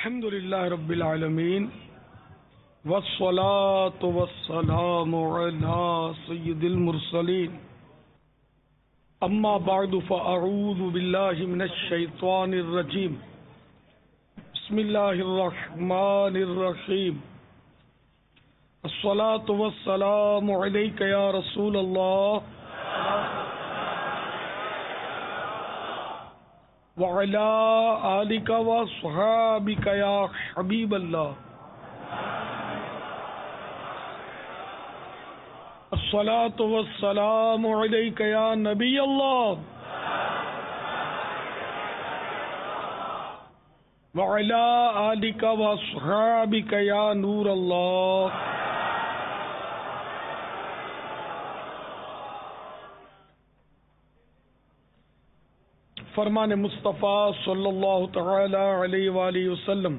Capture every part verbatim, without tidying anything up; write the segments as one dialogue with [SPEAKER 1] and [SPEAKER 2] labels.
[SPEAKER 1] الحمد للہ رب العالمین والصلاة والسلام علی سید المرسلین اما بعد فاعوذ باللہ من الشیطان الرجیم بسم اللہ الرحمن الرحیم الصلاة والسلام علیک یا رسول اللہ وعلى آلك وصحابك يا حبيب الله الصلاة والسلام عليك يا نبي الله وعلى آلك وصحابك يا نور الله. فرمان مصطفیٰ صلی اللہ تعالی علیہ وآلہ وسلم: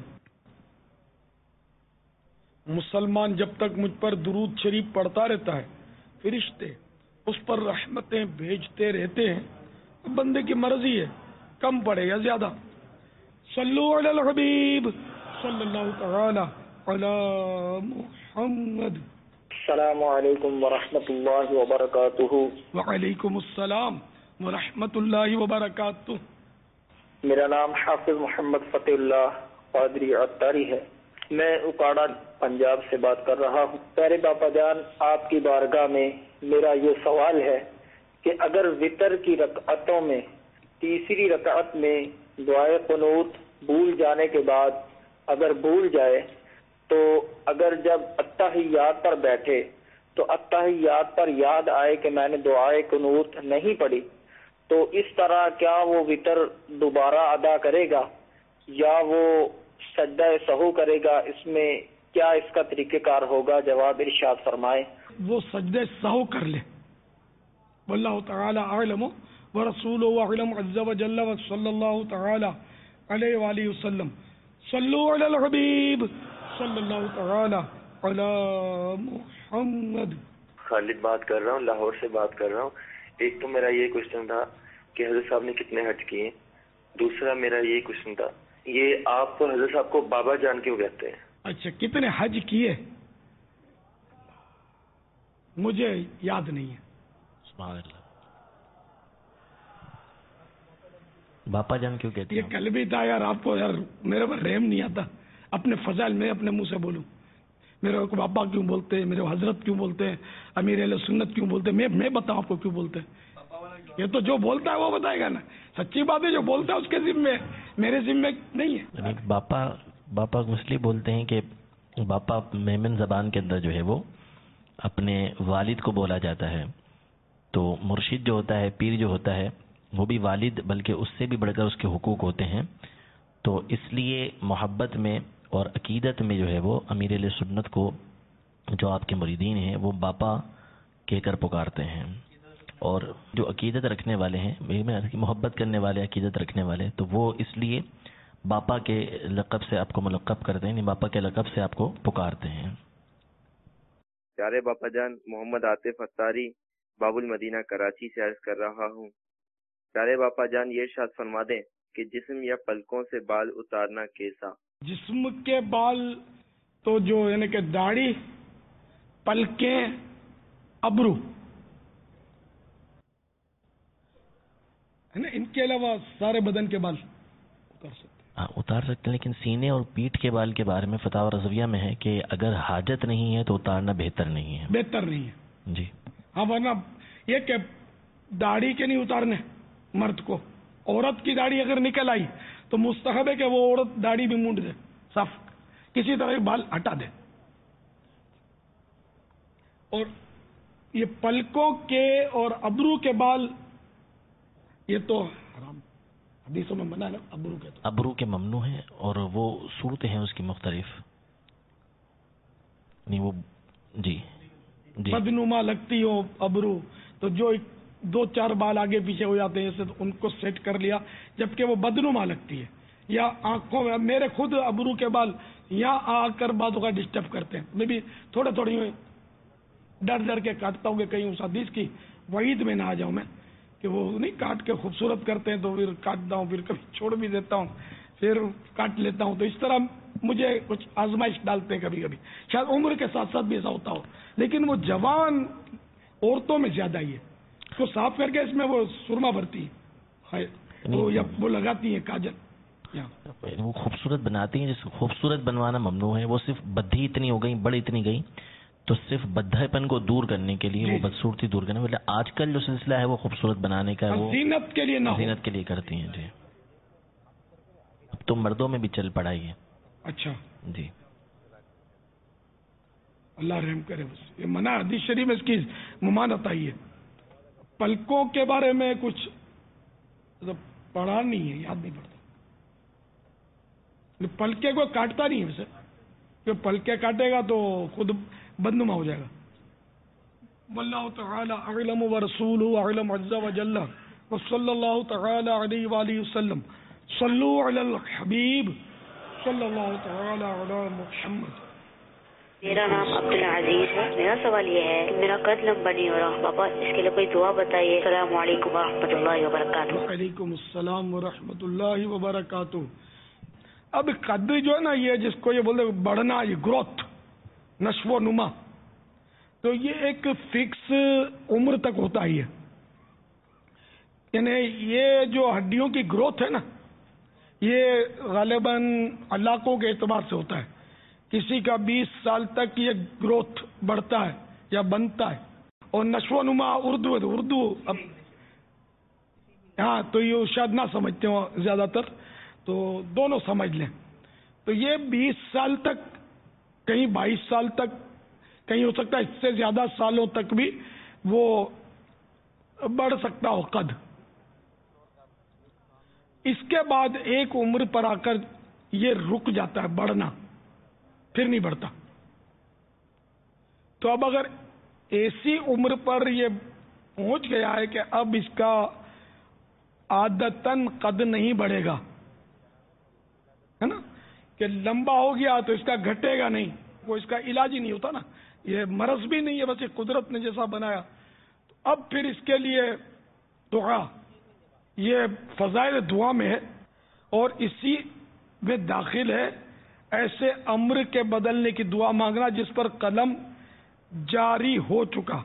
[SPEAKER 1] مسلمان جب تک مجھ پر درود شریف پڑھتا رہتا ہے فرشتے اس پر رحمتیں بھیجتے رہتے ہیں. بندے کی مرضی ہے کم پڑھے یا زیادہ. صلو علی الحبیب صلی اللہ تعالی علی محمد.
[SPEAKER 2] السلام علیکم ورحمۃ اللہ وبرکاتہ.
[SPEAKER 1] وعلیکم السلام ورحمۃ اللہ وبرکاتہ.
[SPEAKER 2] میرا نام حافظ محمد فتح اللہ قادری عطاری ہے. میں اکاڑا پنجاب سے بات کر رہا ہوں. پیارے باپا جان، آپ کی بارگاہ میں میرا یہ سوال ہے کہ اگر وتر کی رکعتوں میں تیسری رکعت میں دعائے قنوت بھول جانے کے بعد اگر بھول جائے تو اگر جب التحیات پر بیٹھے تو التحیات پر یاد آئے کہ میں نے دعائے قنوت نہیں پڑھی تو اس طرح کیا وہ وتر دوبارہ ادا کرے گا یا وہ سجدہ سہو کرے گا؟ اس میں کیا اس کا طریقہ کار ہوگا؟ جواب ارشاد فرمائیں.
[SPEAKER 1] وہ سجدہ سہو کر لے. واللہ تعالی اعلم ورسولہ اعلم عز وجل وصلی اللہ تعالی علیہ وآلہ وسلم. صلو علی الحبیب صلی اللہ تعالی علی محمد.
[SPEAKER 3] خالد بات کر رہا ہوں، لاہور سے بات کر رہا ہوں. ایک تو میرا یہ کوشچن تھا کہ حضرت صاحب نے کتنے حج کیے. دوسرا میرا یہ کوشچن تھا یہ آپ کو حضرت صاحب کو بابا جان کیوں کہتے ہیں؟
[SPEAKER 1] اچھا، کتنے حج کیے مجھے یاد نہیں ہے.
[SPEAKER 4] سبحان اللہ. باپا جان کیوں کہتے ہیں؟
[SPEAKER 1] یہ کل بھی تھا یار. آپ کو یار میرے پر رحم نہیں آتا. اپنے فضائل میں اپنے منہ سے بولوں. میرے کو بابا کیوں بولتے ہیں، میرے حضرت کیوں بولتے ہیں، امیر اہل سنت کیوں بولتے ہیں؟ میں میں بتاؤں آپ کو کیوں بولتے ہیں. یہ تو جو بولتا ہے وہ بتائے گا نا. سچی بات ہے جو بولتا ہے اس کے ذمے، میرے ذمے نہیں ہے.
[SPEAKER 4] باپا باپا مسلم بولتے ہیں کہ باپا میمن زبان کے اندر جو ہے وہ اپنے والد کو بولا جاتا ہے. تو مرشد جو ہوتا ہے، پیر جو ہوتا ہے، وہ بھی والد بلکہ اس سے بھی بڑھ کر اس کے حقوق ہوتے ہیں. تو اس لیے محبت میں اور عقیدت میں جو ہے وہ امیر علیہ سنت کو جو آپ کے مریدین ہیں وہ باپا کہہ کر پکارتے ہیں. اور جو عقیدت رکھنے والے ہیں، محبت کرنے والے، عقیدت رکھنے والے، تو وہ اس لیے باپا کے لقب سے آپ کو ملقب کرتے ہیں، باپا کے لقب سے آپ کو پکارتے ہیں.
[SPEAKER 3] پیارے باپا جان، محمد عاطف اتاری باب المدینہ کراچی سے عرض کر رہا ہوں. پیارے باپا جان، یہ ارشاد فرما دیں کہ جسم یا پلکوں سے بال اتارنا کیسا؟
[SPEAKER 1] جسم کے بال تو جو یعنی کہ داڑھی، پلکیں، ابرو ہے نا، ان کے علاوہ سارے بدن کے بال اتار سکتے ہیں.
[SPEAKER 4] اتار سکتے ہیں، لیکن سینے اور پیٹھ کے بال کے بارے میں فتاوی رضویہ میں ہے کہ اگر حاجت نہیں ہے تو اتارنا بہتر نہیں ہے.
[SPEAKER 1] بہتر نہیں ہے
[SPEAKER 4] جی
[SPEAKER 1] ہاں. ورنہ یہ کہ داڑھی کے نہیں اتارنے مرد کو. عورت کی داڑھی اگر نکل آئی تو مستحب ہے کہ وہ عورت داڑھی بھی مونڈ دے، صاف کسی طرح بال ہٹا دے. اور یہ پلکوں کے اور ابرو کے بال یہ تو حرام حدیثوں میں منع ہے. ابرو کے تو
[SPEAKER 4] ابرو کے ممنوع ہیں اور وہ صورتیں ہیں اس کی مختلف. نہیں وہ جی جی
[SPEAKER 1] بدنما لگتی ہو ابرو تو جو دو چار بال آگے پیچھے ہو جاتے ہیں تو ان کو سیٹ کر لیا، جبکہ وہ بدنما لگتی ہے. یا آنکھوں میں میرے خود ابرو کے بال یہاں آ کر باتوں کا ڈسٹرب کرتے ہیں. میں بھی تھوڑے تھوڑی ڈر ڈر کے کاٹتا ہوں کہ کہیں اس حدیث کی وعید میں نہ آ جاؤں میں کہ وہ نہیں کاٹ کے خوبصورت کرتے ہیں تو پھر کاٹتا ہوں، پھر کبھی چھوڑ بھی دیتا ہوں، پھر کاٹ لیتا ہوں. تو اس طرح مجھے کچھ آزمائش ڈالتے ہیں کبھی کبھی. شاید عمر کے ساتھ ساتھ بھی ایسا ہوتا ہو, لیکن وہ جوان عورتوں میں زیادہ ہی ہے. اس کو صاف کر کے اس میں وہ سرما بھرتی ہے وہ یا وہ لگاتی ہیں کاجل.
[SPEAKER 4] وہ خوبصورت بناتی ہیں. جس خوبصورت بنوانا ممنوع ہے, وہ صرف بدھی اتنی ہو گئی, بڑی اتنی گئی, تو صرف بدھے پن کو دور کرنے کے لیے, وہ بدصورتی دور کرنے. مطلب آج کل جو سلسلہ ہے وہ خوبصورت بنانے کا, وہ
[SPEAKER 1] زینت کے لیے نہ,
[SPEAKER 4] زینت کے لیے کرتی ہیں. جی اب تو مردوں میں بھی چل پڑا ہے.
[SPEAKER 1] اچھا
[SPEAKER 4] جی,
[SPEAKER 1] اللہ رحم کرے. بس یہ منع حدیث شریف میں اس کی ممانعت آئی ہے. پلکوں کے بارے میں کچھ پڑھا نہیں ہے, یاد نہیں پڑتا. پلکے کو کاٹتا نہیں ہے ویسے, کہ پلکے کاٹے گا تو خود بدنما ہو جائے گا. واللہ تعالی اعلم ورسولہ اعلم عز وجل وصلی اللہ تعالی علیہ وآلہ وسلم. صلو علی الحبیب صلی اللہ تعالی علی محمد.
[SPEAKER 5] میرا نام عبدالعزیز ہے. میرا سوال یہ ہے کہ میرا قد لمبا نہیں ہو رہا. پاپا اس کے لیے کوئی دعا بتائیے. السلام علیکم ورحمۃ اللہ وبرکاتہ.
[SPEAKER 1] وعلیکم السلام ورحمۃ اللہ وبرکاتہ. اب قد جو ہے نا, یہ جس کو یہ بولتے بڑھنا, یہ گروتھ, نشو و نما, تو یہ ایک فکس عمر تک ہوتا ہی ہے. یعنی یہ جو ہڈیوں کی گروتھ ہے نا, یہ غالباً علاقوں کے اعتبار سے ہوتا ہے. کسی کا بیس سال تک یہ گروتھ بڑھتا ہے یا بنتا ہے. اور نشو و نما اردو ہے, اردو اب ہاں تو یہ شاید نہ سمجھتے ہو زیادہ تر, تو دونوں سمجھ لیں. تو یہ بیس سال تک, کہیں بائیس سال تک, کہیں ہو سکتا ہے اس سے زیادہ سالوں تک بھی وہ بڑھ سکتا ہو قد. اس کے بعد ایک عمر پر آ کر یہ رک جاتا ہے بڑھنا, پھر نہیں بڑھتا. تو اب اگر ایسی عمر پر یہ پہنچ گیا ہے کہ اب اس کا عادتاً قد نہیں بڑھے گا, ہے نا, کہ لمبا ہو گیا تو اس کا گھٹے گا نہیں, وہ اس کا علاج ہی نہیں ہوتا نا, یہ مرض بھی نہیں ہے, بس یہ قدرت نے جیسا بنایا. تو اب پھر اس کے لیے دعا, یہ فضائل دعا میں ہے, اور اسی میں داخل ہے ایسے امر کے بدلنے کی دعا مانگنا جس پر قلم جاری ہو چکا.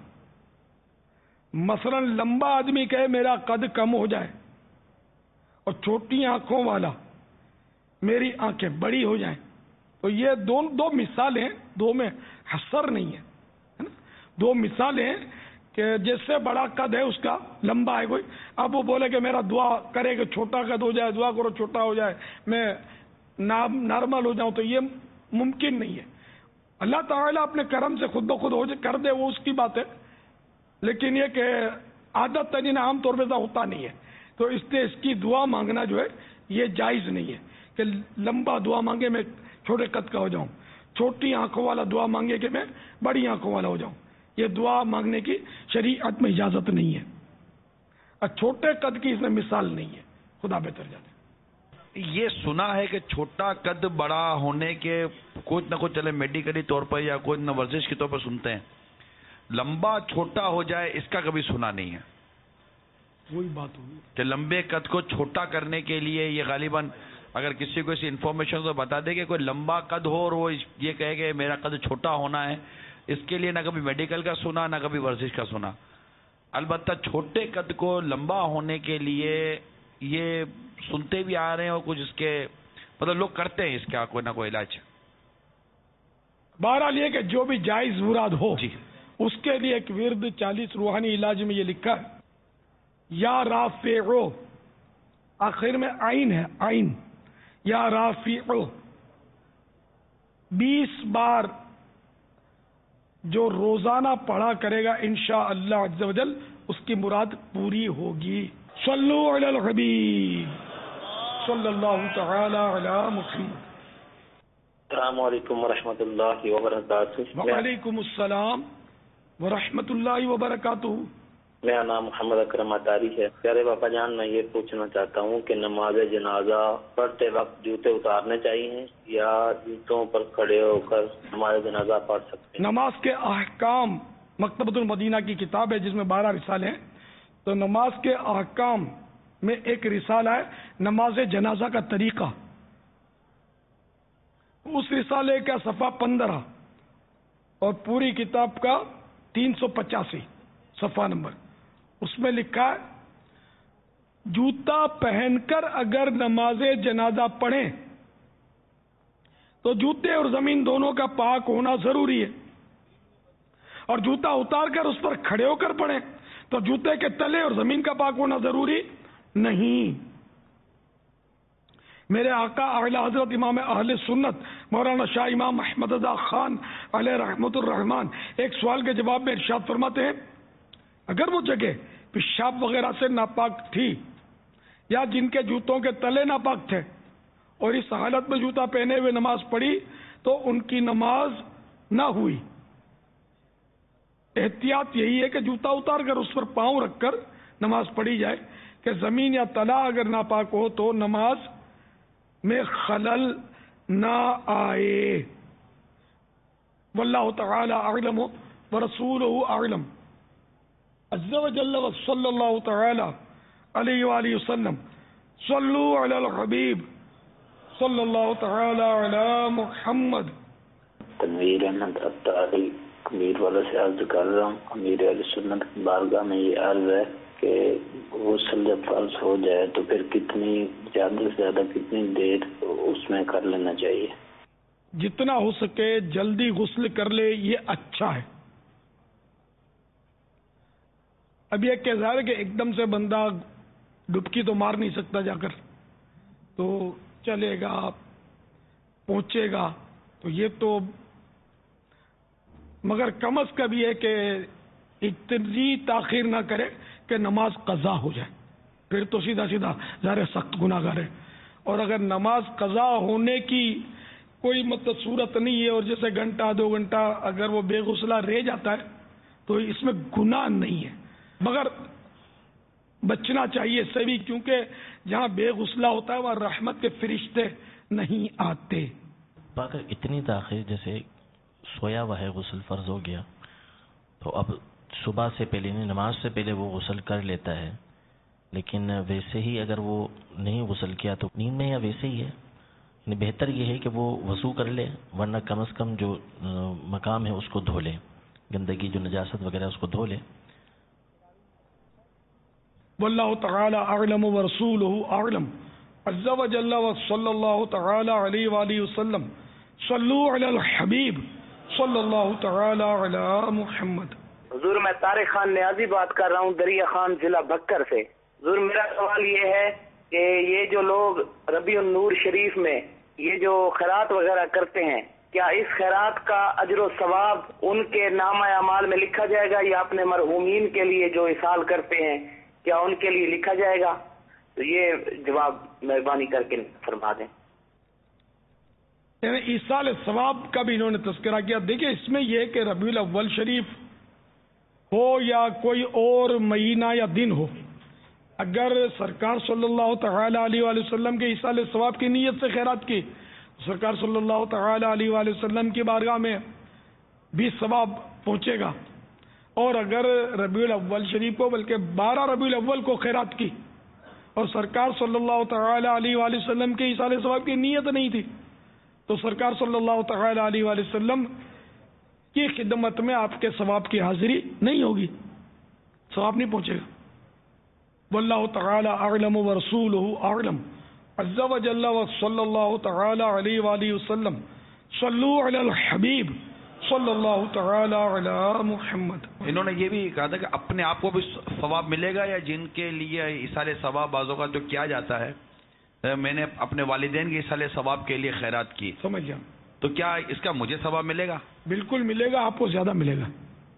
[SPEAKER 1] مثلا لمبا آدمی کہے میرا قد کم ہو جائے, اور چھوٹی آنکھوں والا میری آنکھیں بڑی ہو جائیں. تو یہ دو دو مثالیں, دو میں حصر نہیں ہے, ہے نا, دو مثالیں ہیں کہ جس سے بڑا قد ہے اس کا لمبا ہے کوئی, اب وہ بولے کہ میرا دعا کرے کہ چھوٹا قد ہو جائے, دعا کرو چھوٹا ہو جائے, میں نارمل ہو جاؤں, تو یہ ممکن نہیں ہے. اللہ تعالیٰ اپنے کرم سے خود بخود ہو کر دے, وہ اس کی بات ہے, لیکن یہ کہ عادت تجین عام طور پہ ایسا ہوتا نہیں ہے. تو اس سے اس کی دعا مانگنا جو ہے یہ جائز نہیں ہے کہ لمبا دعا مانگے میں چھوٹے قد کا ہو جاؤں, چھوٹی آنکھوں والا دعا مانگے کہ میں بڑی آنکھوں والا ہو جاؤں. یہ دعا مانگنے کی شریعت میں اجازت نہیں ہے, اور چھوٹے قد کی اس میں مثال نہیں ہے. خدا بہتر جانے.
[SPEAKER 6] یہ سنا ہے کہ چھوٹا قد بڑا ہونے کے کچھ نہ کچھ چلے میڈیکلی طور پر یا کوئی نہ ورزش کے طور پر سنتے ہیں, لمبا چھوٹا ہو جائے اس کا کبھی سنا نہیں ہے.
[SPEAKER 1] وہی بات ہوگی
[SPEAKER 6] کہ لمبے قد کو چھوٹا کرنے کے لیے یہ غالباً اگر کسی کو ایسی انفارمیشن تو بتا دے کہ کوئی لمبا قد ہو اور وہ یہ کہے کہ میرا قد چھوٹا ہونا ہے, اس کے لیے نہ کبھی میڈیکل کا سنا نہ کبھی ورزش کا سنا. البتہ چھوٹے قد کو لمبا ہونے کے لیے یہ سنتے بھی آ رہے ہیں, اور کچھ اس کے مطلب لوگ کرتے ہیں اس کا کوئی نہ کوئی علاج.
[SPEAKER 1] بہرحال یہ کہ جو بھی جائز مراد ہو
[SPEAKER 6] جی,
[SPEAKER 1] اس کے لیے ایک ورد چالیس روحانی علاج میں یہ لکھا ہے, یا رافعو, آخر میں آئین ہے, آئین, یا رافعو, بیس بار جو روزانہ پڑھا کرے گا انشاءاللہ عز و جل اس کی مراد پوری ہوگی. صلو علی الحبیب صلی اللہ تعالی علی محمد.
[SPEAKER 2] السلام علیکم ورحمۃ اللہ وبرکاتہ.
[SPEAKER 1] وعلیکم السلام ورحمۃ اللہ وبرکاتہ.
[SPEAKER 2] میرا نام محمد اکرم اطاری ہے. پیارے باپا جان, میں یہ پوچھنا چاہتا ہوں کہ نماز جنازہ پڑھتے وقت جوتے اتارنے چاہیے یا جوتوں پر کھڑے ہو کر نماز جنازہ پڑھ سکتے ہیں؟
[SPEAKER 1] نماز کے احکام مکتبۃ المدینہ کی کتاب ہے جس میں بارہ رسالے ہیں. تو نماز کے احکام میں ایک رسالہ ہے نماز جنازہ کا طریقہ, اس رسالے کا صفحہ پندرہ اور پوری کتاب کا تین سو پچاسی صفحہ نمبر، اس میں لکھا ہے جوتا پہن کر اگر نماز جنازہ پڑھیں تو جوتے اور زمین دونوں کا پاک ہونا ضروری ہے، اور جوتا اتار کر اس پر کھڑے ہو کر پڑھیں تو جوتے کے تلے اور زمین کا پاک ہونا ضروری نہیں۔ میرے آقا اعلی حضرت امام اہل سنت مولانا شاہ امام احمد رضا خان علیہ رحمت الرحمان ایک سوال کے جواب میں ارشاد فرماتے ہیں اگر وہ جگہ پیشاب وغیرہ سے ناپاک تھی یا جن کے جوتوں کے تلے ناپاک تھے اور اس حالت میں جوتا پہنے ہوئے نماز پڑھی تو ان کی نماز نہ ہوئی۔ احتیاط یہی ہے کہ جوتا اتار کر اس پر پاؤں رکھ کر نماز پڑھی جائے کہ زمین یا تلا اگر ناپاک ہو تو نماز میں خلل نہ آئے۔ واللہ تعالی اعلم ورسولہ اعلم عز وجل وصلی اللہ تعالی علیہ وآلہ وسلم صلو علی الحبیب صلی اللہ تعالی علی محمد۔
[SPEAKER 7] تنویر احمد عطاری امیر والا سے عرض کر رہا ہوں، امیر اہل سنت کی بارگاہ میں یہ عرض ہے کہ غسل جب فرض ہو جائے تو پھر کتنی زیادہ سے زیادہ کتنی دیر اس میں کر لینا چاہیے؟
[SPEAKER 1] جتنا ہو سکے جلدی غسل کر لے، یہ اچھا ہے۔ اب یہ کہ ظاہر ہے کہ ایک دم سے بندہ ڈبکی تو مار نہیں سکتا جا کر، تو چلے گا پہنچے گا تو یہ تو، مگر کم از کم یہ کہ اتنی تاخیر نہ کرے کہ نماز قضا ہو جائے، پھر تو سیدھا سیدھا ظاہر سخت گناہ گار ہے۔ اور اگر نماز قضا ہونے کی کوئی مطلب صورت نہیں ہے اور جیسے گھنٹہ دو گھنٹہ اگر وہ بے غسلہ رہ جاتا ہے تو اس میں گناہ نہیں ہے، مگر بچنا چاہیے اس سے بھی، کیونکہ جہاں بے غسلہ ہوتا ہے وہاں رحمت کے فرشتے نہیں آتے۔
[SPEAKER 4] اگر اتنی تاخیر جیسے سویا ہوا ہے، غسل فرض ہو گیا تو اب صبح سے پہلے یعنی نماز سے پہلے وہ غسل کر لیتا ہے، لیکن ویسے ہی اگر وہ نہیں غسل کیا تو نیند میں یا ویسے ہی ہے، یعنی بہتر یہ ہے کہ وہ وضو کر لے، ورنہ کم از کم جو مقام ہے اس کو دھو لے، گندگی جو نجاست وغیرہ اس کو دھو لے۔
[SPEAKER 1] واللہ تعالی اعلم ورسولہ اعلم عز وجل وصلی اللہ تعالی علیہ وآلہ وسلم صلو علی الحبیب صلی اللہ تعالی علی محمد۔
[SPEAKER 8] حضور میں طارق خان نیازی بات کر رہا ہوں دریا خان ضلع بکر سے۔ حضور میرا سوال یہ ہے کہ یہ جو لوگ ربیع النور شریف میں یہ جو خیرات وغیرہ کرتے ہیں، کیا اس خیرات کا اجر و ثواب ان کے نامہ اعمال میں لکھا جائے گا یا اپنے مرحومین کے لیے جو اصال کرتے ہیں کیا ان کے لیے لکھا جائے گا؟ تو یہ جواب مہربانی کر کے فرما دیں۔
[SPEAKER 1] یعنی ایصال ثواب کا بھی انہوں نے تذکرہ کیا۔ دیکھیں اس میں یہ کہ ربیع الاول شریف ہو یا کوئی اور مہینہ یا دن ہو، اگر سرکار صلی اللہ تعالی علیہ وآلہ وسلم کے ایصال ثواب کی نیت سے خیرات کی، سرکار صلی اللہ تعالی علیہ وآلہ وسلم کی بارگاہ میں بھی ثواب پہنچے گا۔ اور اگر ربیع الاول شریف کو بلکہ بارہ ربیع الاول کو خیرات کی اور سرکار صلی اللہ تعالی علیہ وآلہ وسلم کے ایصال ثواب کی نیت نہیں تھی تو سرکار صلی اللہ تعالی علیہ وآلہ وسلم کی خدمت میں آپ کے ثواب کی حاضری نہیں ہوگی، ثواب نہیں پہنچے گا۔ واللہ تعالی اعلم ورسولہ اعلم عز وجل وصلی اللہ تعالی علیہ وآلہ وسلم صلو علی الحبیب صلی اللہ تعالی علی محمد۔
[SPEAKER 6] انہوں نے یہ بھی کہا تھا کہ اپنے آپ کو بھی ثواب ملے گا یا جن کے لیے ایصال ثواب بعضوں کا جو کیا جاتا ہے، میں نے اپنے والدین کے ایصال ثواب کے لیے خیرات کی،
[SPEAKER 1] سمجھ گیا،
[SPEAKER 6] تو کیا اس کا مجھے ثواب ملے گا؟
[SPEAKER 1] بالکل ملے گا، آپ کو زیادہ ملے گا۔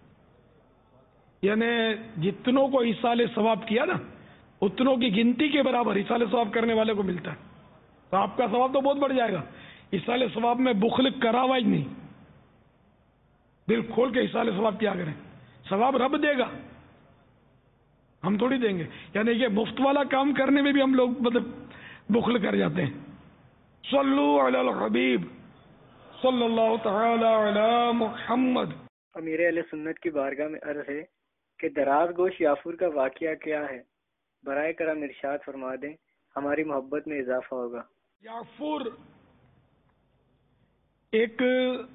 [SPEAKER 1] یعنی جتنوں کو ایصال ثواب کیا نا اتنوں کی گنتی کے برابر ایصال ثواب کرنے والے کو ملتا ہے، تو آپ کا ثواب تو بہت بڑھ جائے گا۔ ایصال ثواب میں بخل کراوا ہی نہیں، دل کھول کے ایصال ثواب کیا کریں، ثواب رب دے گا، ہم تھوڑی دیں گے۔ یعنی کہ مفت والا کام کرنے میں بھی ہم لوگ مطلب بخل کر جاتے ہیں۔ صلو علی الحبیب صلی اللہ تعالی علی محمد۔
[SPEAKER 9] امیر اہل سنت کی بارگاہ میں عرض ہے کہ دراز گوش یافور کا واقعہ کیا ہے؟ برائے کرم ارشاد فرما دیں، ہماری محبت میں اضافہ ہوگا۔
[SPEAKER 1] یافور ایک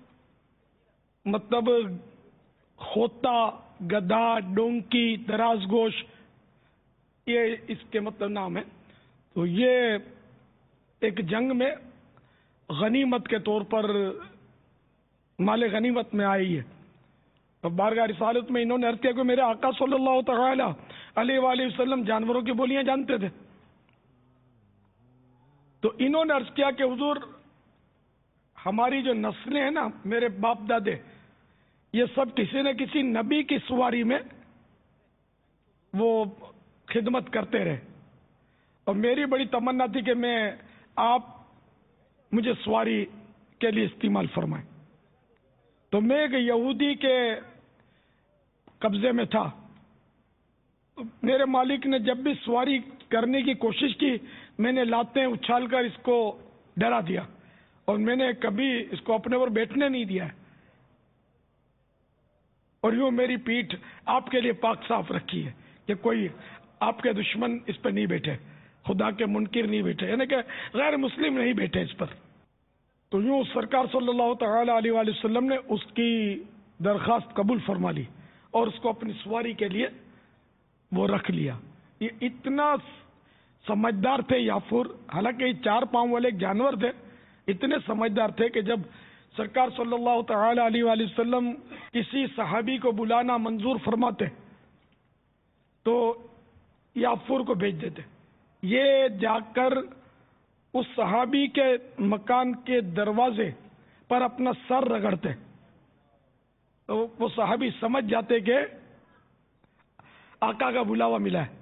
[SPEAKER 1] مطلب ہوتا، گدھا، ڈونکی، دراز گوش، یہ اس کے مطلب نام ہے. تو یہ ایک جنگ میں غنیمت کے طور پر مال غنیمت میں آئی ہے. تو بارگاہ رسالت میں انہوں نے عرض کیا کہ میرے آقا صلی اللہ تعالی علیہ وآلہ وسلم جانوروں کی بولیاں جانتے تھے. تو انہوں نے عرض کیا کہ حضور ہماری جو نسلیں ہیں نا، میرے باپ دادے، یہ سب کسی نہ کسی نبی کی سواری میں وہ خدمت کرتے رہے، اور میری بڑی تمنا تھی کہ میں آپ مجھے سواری کے لیے استعمال فرمائیں. تو میں ایک یہودی کے قبضے میں تھا. میرے مالک نے جب بھی سواری کرنے کی کوشش کی، میں نے لاتیں اچھال کر اس کو ڈرا دیا، اور میں نے کبھی اس کو اپنے پر بیٹھنے نہیں دیا ہے. اور یوں میری پیٹھ آپ کے لیے پاک صاف رکھی ہے کہ کوئی آپ کے دشمن اس پہ نہیں بیٹھے، خدا کے منکر نہیں بیٹھے، یعنی کہ غیر مسلم نہیں بیٹھے اس پر. تو یوں سرکار صلی اللہ تعالی علیہ وآلہ وسلم نے اس کی درخواست قبول فرما لی اور اس کو اپنی سواری کے لیے وہ رکھ لیا. یہ اتنا سمجھدار تھے یافور، حالانکہ یہ چار پاؤں والے ایک جانور تھے، اتنے سمجھدار تھے کہ جب سرکار صلی اللہ تعالی علیہ وآلہ وسلم کسی صحابی کو بلانا منظور فرماتے تو یافور کو بھیج دیتے. یہ جا کر اس صحابی کے مکان کے دروازے پر اپنا سر رگڑتے تو وہ صحابی سمجھ جاتے کہ آقا کا بلاوا ملا ہے.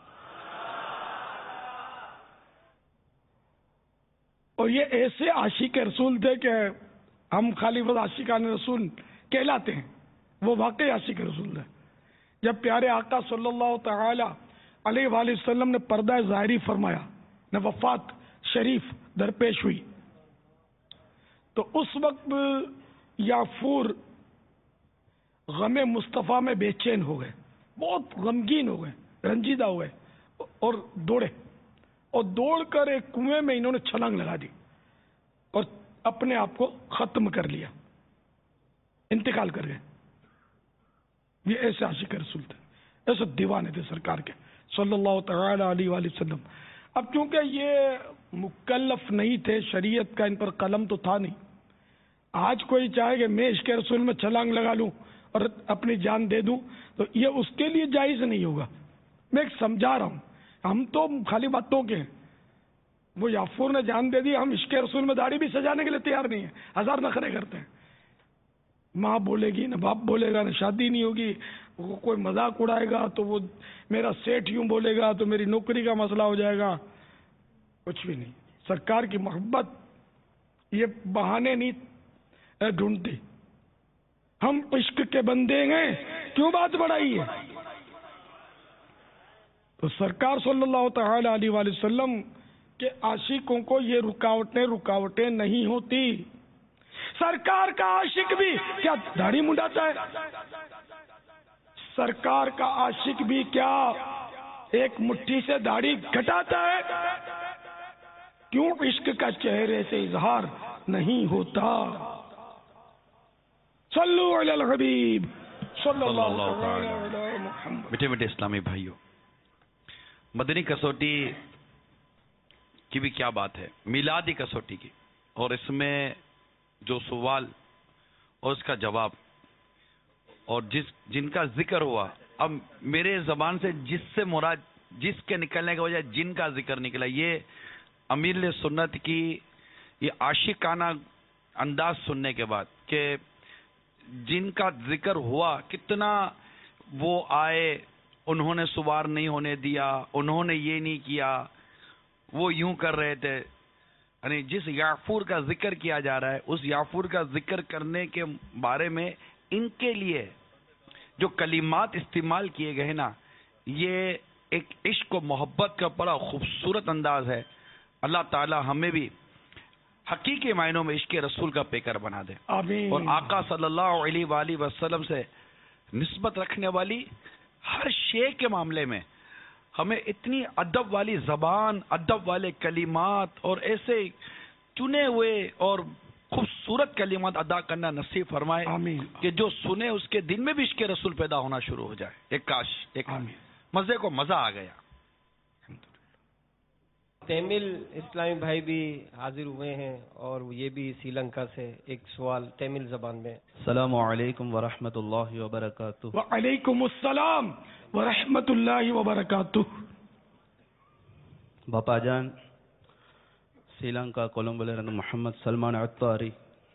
[SPEAKER 1] اور یہ ایسے عاشق رسول تھے کہ ہم خالی بس عاشقان رسول کہلاتے ہیں، وہ واقعی عاشق رسول تھے. جب پیارے آقا صلی اللہ تعالی علیہ وآلہ وسلم نے پردہ ظاہری فرمایا، نہ وفات شریف درپیش ہوئی، تو اس وقت یافور غم مصطفیٰ میں بے چین ہو گئے، بہت غمگین ہو گئے، رنجیدہ ہوئے، اور دوڑے اور دوڑ کر ایک کنویں میں انہوں نے چھلانگ لگا دی اور اپنے آپ کو ختم کر لیا، انتقال کر گئے. یہ ایسے عاشق رسول تھے، ایسے دیوانے تھے سرکار کے صلی اللہ تعالی علیہ وآلہ وسلم. اب چونکہ یہ مکلف نہیں تھے، شریعت کا ان پر قلم تو تھا نہیں. آج کوئی چاہے کہ میں عشق رسول میں چھلانگ لگا لوں اور اپنی جان دے دوں تو یہ اس کے لیے جائز نہیں ہوگا. میں ایک سمجھا رہا ہوں، ہم تو خالی باتوں کے ہیں. وہ یافور نے جان دے دی، ہم عشق رسول میں داڑھی بھی سجانے کے لیے تیار نہیں ہیں، ہزار نخرے کرتے ہیں. ماں بولے گی نہ باپ بولے گا، نہ شادی نہیں ہوگی، وہ کوئی مذاق اڑائے گا تو وہ میرا سیٹ یوں بولے گا تو میری نوکری کا مسئلہ ہو جائے گا. کچھ بھی نہیں. سرکار کی محبت یہ بہانے نہیں ڈھونڈتی. ہم عشق کے بندے ہیں، کیوں بات بڑھائی ہے؟ تو سرکار صلی اللہ تعالی علیہ وآلہ وسلم کے عاشقوں کو یہ رکاوٹیں رکاوٹیں نہیں ہوتی. سرکار کا عاشق بھی کیا داڑھی منڈاتا ہے؟ سرکار کا عاشق بھی کیا ایک مٹھی سے داڑھی گھٹاتا ہے؟ کیوں عشق کا چہرے سے اظہار نہیں ہوتا؟ صلو علی الحبیب صلی اللہ علیہ وسلم.
[SPEAKER 6] میٹھے میٹھے اسلامی بھائیوں، مدنی کسوٹی کی بھی کیا بات ہے، میلادی کسوٹی کی. اور اس میں جو سوال اور اس کا جواب اور جس جن کا ذکر ہوا، اب میرے زبان سے جس سے مراد جس کے نکلنے کے وجہ جن کا ذکر نکلا، یہ امیر سنت کی یہ عاشقانہ انداز سننے کے بعد کہ جن کا ذکر ہوا، کتنا وہ آئے، انہوں نے سوار نہیں ہونے دیا، انہوں نے یہ نہیں کیا، وہ یوں کر رہے تھے. یعنی جس یافور کا ذکر کیا جا رہا ہے، اس یافور کا ذکر کرنے کے بارے میں ان کے لیے جو کلمات استعمال کیے گئے نا، یہ ایک عشق و محبت کا بڑا خوبصورت انداز ہے. اللہ تعالی ہمیں بھی حقیقی معنوں میں عشق رسول کا پیکر بنا دے. آمین. اور آقا صلی اللہ علیہ وآلہ وسلم سے نسبت رکھنے والی ہر شے کے معاملے میں ہمیں اتنی ادب والی زبان، ادب والے کلمات اور ایسے چنے ہوئے اور خوبصورت خوبصورت کلمات ادا کرنا نصیب فرمائے.
[SPEAKER 1] آمین.
[SPEAKER 6] کہ جو سنے اس کے دل میں بھی عشق رسول پیدا ہونا شروع ہو جائے. ایک کاش ایک
[SPEAKER 1] آمین.
[SPEAKER 6] مزے کو مزہ آ گیا.
[SPEAKER 10] تیمل اسلامی بھائی بھی حاضر ہوئے ہیں اور یہ بھی سری لنکا سے. ایک سوال تیمل زبان میں.
[SPEAKER 11] السلام علیکم ورحمۃ اللہ وبرکاتہ.
[SPEAKER 1] وعلیکم السلام ورحمۃ اللہ وبرکاتہ.
[SPEAKER 11] باپا جان سری لنکا கொலம்பிலிருந்து முகமது சல்மான் அத்தாரி.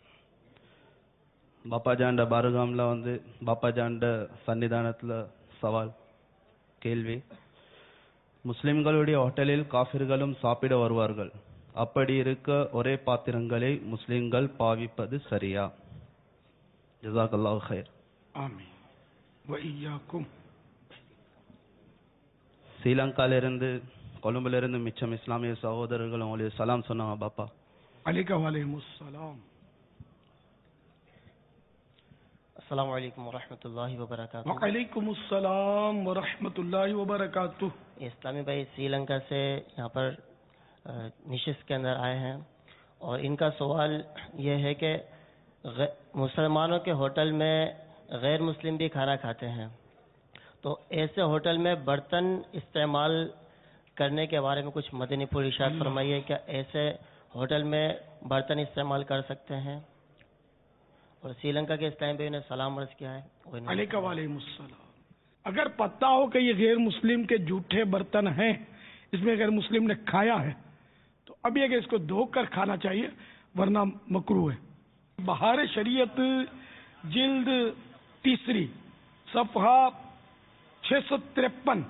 [SPEAKER 11] பாப்பா ஜாண்ட பாரகாம்ல வந்து பாப்பா ஜாண்ட சன்னிதானத்தில் சவால் கேள்வி. முஸ்லிம்களுடைய ஹோட்டலில் காஃபிர்களும் சாப்பிட வருவார்கள். அப்படி இருக்க ஒரே பாத்திரங்களை முஸ்லிம்கள் பாவிப்பது சரியா? ஜஸாக்கல்லாஹு கைர்.
[SPEAKER 1] ஆமீன். வஇய்யாக்கும்.
[SPEAKER 11] ஸ்ரீலங்காவிலிருந்து கொழும்பிலிருந்து மிச்சம் இஸ்லாமிய சகோதரர்கள் உங்களுக்கு சலாம் சொன்னாங்க பாப்பா.
[SPEAKER 1] அலைக வலைஹிமுஸ்ஸலாம்.
[SPEAKER 10] السلام علیکم ورحمۃ اللہ وبرکاتہ.
[SPEAKER 1] وعلیکم السلام ورحمۃ اللہ وبرکاتہ.
[SPEAKER 10] اسلامی بھائی سری لنکا سے یہاں پر نشست کے اندر آئے ہیں اور ان کا سوال یہ ہے کہ مسلمانوں کے ہوٹل میں غیر مسلم بھی کھانا کھاتے ہیں، تو ایسے ہوٹل میں برتن استعمال کرنے کے بارے میں کچھ مدنی پور ارشاد فرمائیے. کیا ایسے ہوٹل میں برتن استعمال کر سکتے ہیں؟ اور سری لنکا کے اسلام بھائی نے سلام عرض کیا ہے.
[SPEAKER 1] علیکہ وعلیکم السلام. اگر پتہ ہو کہ یہ غیر مسلم کے جھوٹے برتن ہیں، اس میں غیر مسلم نے کھایا ہے، تو اب یہ کہ اس کو دھو کر کھانا چاہیے ورنہ مکروہ ہے. بہار شریعت جلد تیسری صفحہ چھ سو ترپن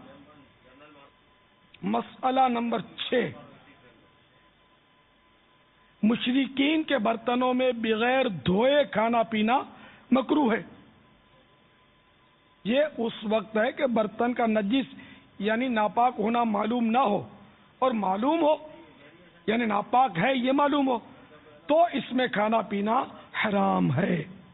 [SPEAKER 1] مسئلہ نمبر چھ، مشرکین کے برتنوں میں بغیر دھوئے کھانا پینا مکروہ ہے. یہ اس وقت ہے کہ برتن کا نجس یعنی ناپاک ہونا معلوم نہ ہو، اور معلوم ہو یعنی ناپاک ہے یہ معلوم ہو تو اس میں کھانا پینا حرام ہے.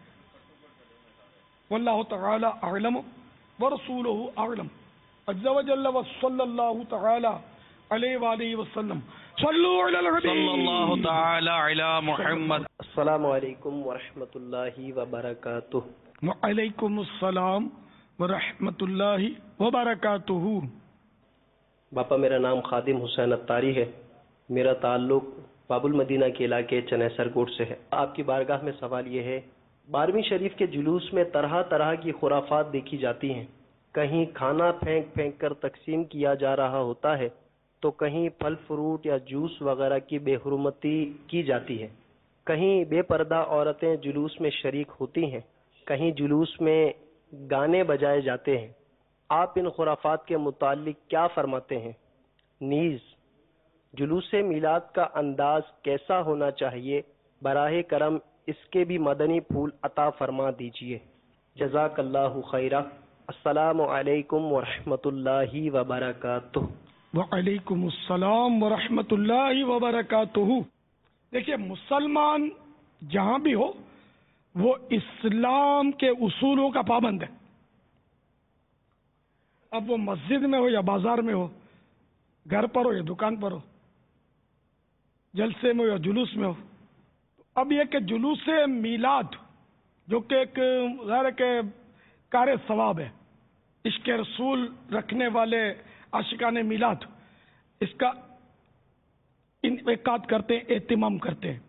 [SPEAKER 1] واللہ تعالی اعلم ورسولہ اعلم. عز وجل وصلی اللہ تعالی علیہ وآلہ وسلم. صلو علی الحبیب
[SPEAKER 6] صلی اللہ تعالی علی محمد.
[SPEAKER 10] السلام علیکم ورحمۃ اللہ وبرکاتہ.
[SPEAKER 1] وعلیکم السلام ورحمۃ اللہ وبرکاتہ.
[SPEAKER 10] باپا میرا نام خادم حسین اتاری ہے. میرا تعلق باب المدینہ کے علاقے چنیسر کوٹ سے ہے. آپ کی بارگاہ میں سوال یہ ہے، بارہویں شریف کے جلوس میں طرح طرح کی خرافات دیکھی جاتی ہیں. کہیں کھانا پھینک پھینک کر تقسیم کیا جا رہا ہوتا ہے تو کہیں پھل فروٹ یا جوس وغیرہ کی بے حرمتی کی جاتی ہے. کہیں بے پردہ عورتیں جلوس میں شریک ہوتی ہیں، کہیں جلوس میں گانے بجائے جاتے ہیں. آپ ان خرافات کے متعلق کیا فرماتے ہیں؟ نیز جلوس میلاد کا انداز کیسا ہونا چاہیے؟ براہ کرم اس کے بھی مدنی پھول عطا فرما دیجیے. جزاک اللہ خیرہ. السلام علیکم ورحمۃ اللہ وبرکاتہ.
[SPEAKER 1] وعلیکم السلام ورحمۃ اللہ وبرکاتہ. دیکھیے مسلمان جہاں بھی ہو وہ اسلام کے اصولوں کا پابند ہے. اب وہ مسجد میں ہو یا بازار میں ہو، گھر پر ہو یا دکان پر ہو، جلسے میں ہو یا جلوس میں ہو. اب یہ کہ جلوس میلاد جو کہ ایک غیر کے کار ثواب ہے، عشق رسول رکھنے والے عاشقان میلاد اس کا انعقاد کرتے ہیں، اہتمام کرتے ہیں.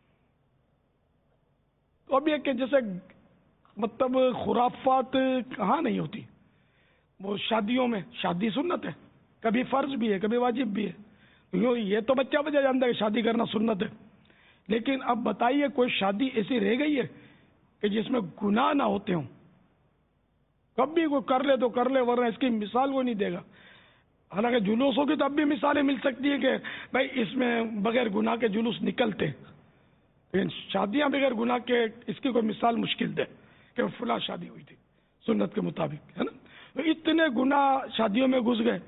[SPEAKER 1] تو اب یہ کہ جیسے مطلب خرافات کہاں نہیں ہوتی. وہ شادیوں میں، شادی سنت ہے، کبھی فرض بھی ہے کبھی واجب بھی ہے. یہ تو بچہ بچہ جانتا ہے کہ شادی کرنا سنت ہے، لیکن اب بتائیے کوئی شادی ایسی رہ گئی ہے کہ جس میں گناہ نہ ہوتے ہوں؟ کبھی کوئی کر لے تو کر لے، ورنہ اس کی مثال کوئی نہیں دے گا. حالانکہ جلوسوں کی تو اب بھی مثالیں مل سکتی ہیں کہ بھائی اس میں بغیر گناہ کے جلوس نکلتے، لیکن شادیاں بغیر گناہ کے اس کی کوئی مثال مشکل دے کہ فلاں شادی ہوئی تھی سنت کے مطابق، ہے نا. تو اتنے گناہ شادیوں میں گھس گئے.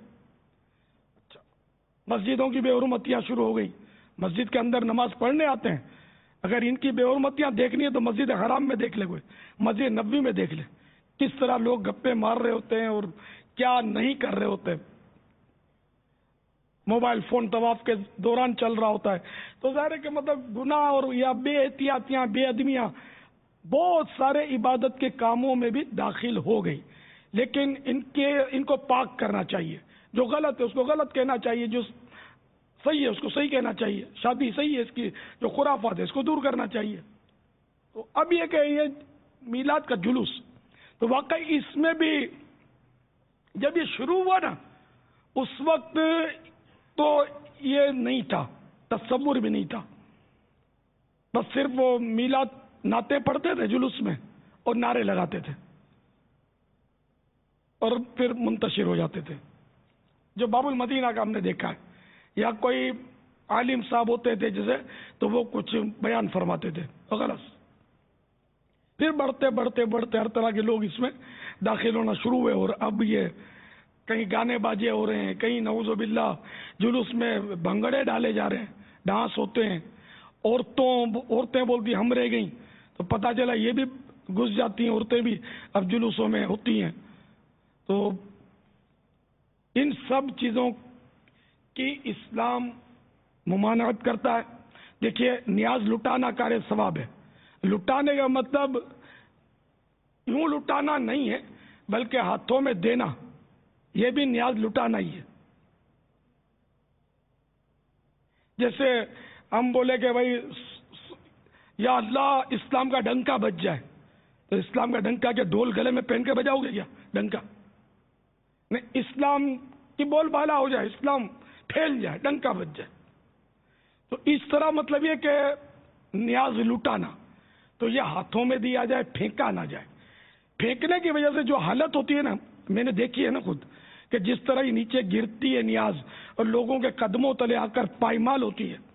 [SPEAKER 1] مسجدوں کی بے حرمتیاں شروع ہو گئی. مسجد کے اندر نماز پڑھنے آتے ہیں، اگر ان کی بے حرمتیاں دیکھنی ہے تو مسجد حرام میں دیکھ لے، کوئی مسجد نبوی میں دیکھ لے کس طرح لوگ گپے مار رہے ہوتے ہیں اور کیا نہیں کر رہے ہوتے. موبائل فون طواف کے دوران چل رہا ہوتا ہے، تو ظاہر ہے کہ مطلب گناہ اور یا بے احتیاطیاں، بے ادمیاں بہت سارے عبادت کے کاموں میں بھی داخل ہو گئی. لیکن ان کے ان کو پاک کرنا چاہیے. جو غلط ہے اس کو غلط کہنا چاہیے، جو صحیح ہے اس کو صحیح کہنا چاہیے. شادی صحیح ہے، اس کی جو خرافات ہے اس کو دور کرنا چاہیے. تو اب یہ کہ یہ میلاد کا جلوس، تو واقعی اس میں بھی جب یہ شروع ہوا نا اس وقت تو یہ نہیں تھا، تصور بھی نہیں تھا. بس صرف وہ میلاد نعتیں پڑھتے تھے جلوس میں اور نعرے لگاتے تھے اور پھر منتشر ہو جاتے تھے. جو باب المدینہ کا ہم نے دیکھا ہے، یا کوئی عالم صاحب ہوتے تھے جیسے، تو وہ کچھ بیان فرماتے تھے غلط. پھر بڑھتے بڑھتے بڑھتے ہر طرح کے لوگ اس میں داخل ہونا شروع ہوئے، اور اب یہ کہیں گانے باجے ہو رہے ہیں، کہیں نعوذ باللہ جلوس میں بھنگڑے ڈالے جا رہے ہیں، ڈانس ہوتے ہیں. عورتوں عورتیں بولتی ہم رہ گئیں، تو پتہ چلا یہ بھی گھس جاتی ہیں عورتیں بھی اب جلوسوں میں ہوتی ہیں. تو ان سب چیزوں کی اسلام ممانعت کرتا ہے. دیکھیے نیاز لٹانا کار ثواب ہے. لٹانے کا مطلب یوں لٹانا نہیں ہے بلکہ ہاتھوں میں دینا، یہ بھی نیاز لٹانا ہی ہے. جیسے ہم بولے کہ بھائی یا اللہ اسلام کا ڈنکا بج جائے، تو اسلام کا ڈنکا کیا ڈھول گلے میں پہن کے بجاؤ گے کیا ڈنکا؟ نہیں، اسلام کی بول بالا ہو جائے، اسلام پھیل جائے، ڈنکا بج جائے. تو اس طرح مطلب یہ کہ نیاز لٹانا، تو یہ ہاتھوں میں دیا جائے، پھینکا نہ جائے. پھینکنے کی وجہ سے جو حالت ہوتی ہے نا، میں نے دیکھی ہے نا خود، کہ جس طرح یہ نیچے گرتی ہے نیاز اور لوگوں کے قدموں تلے آ کر پائمال ہوتی ہے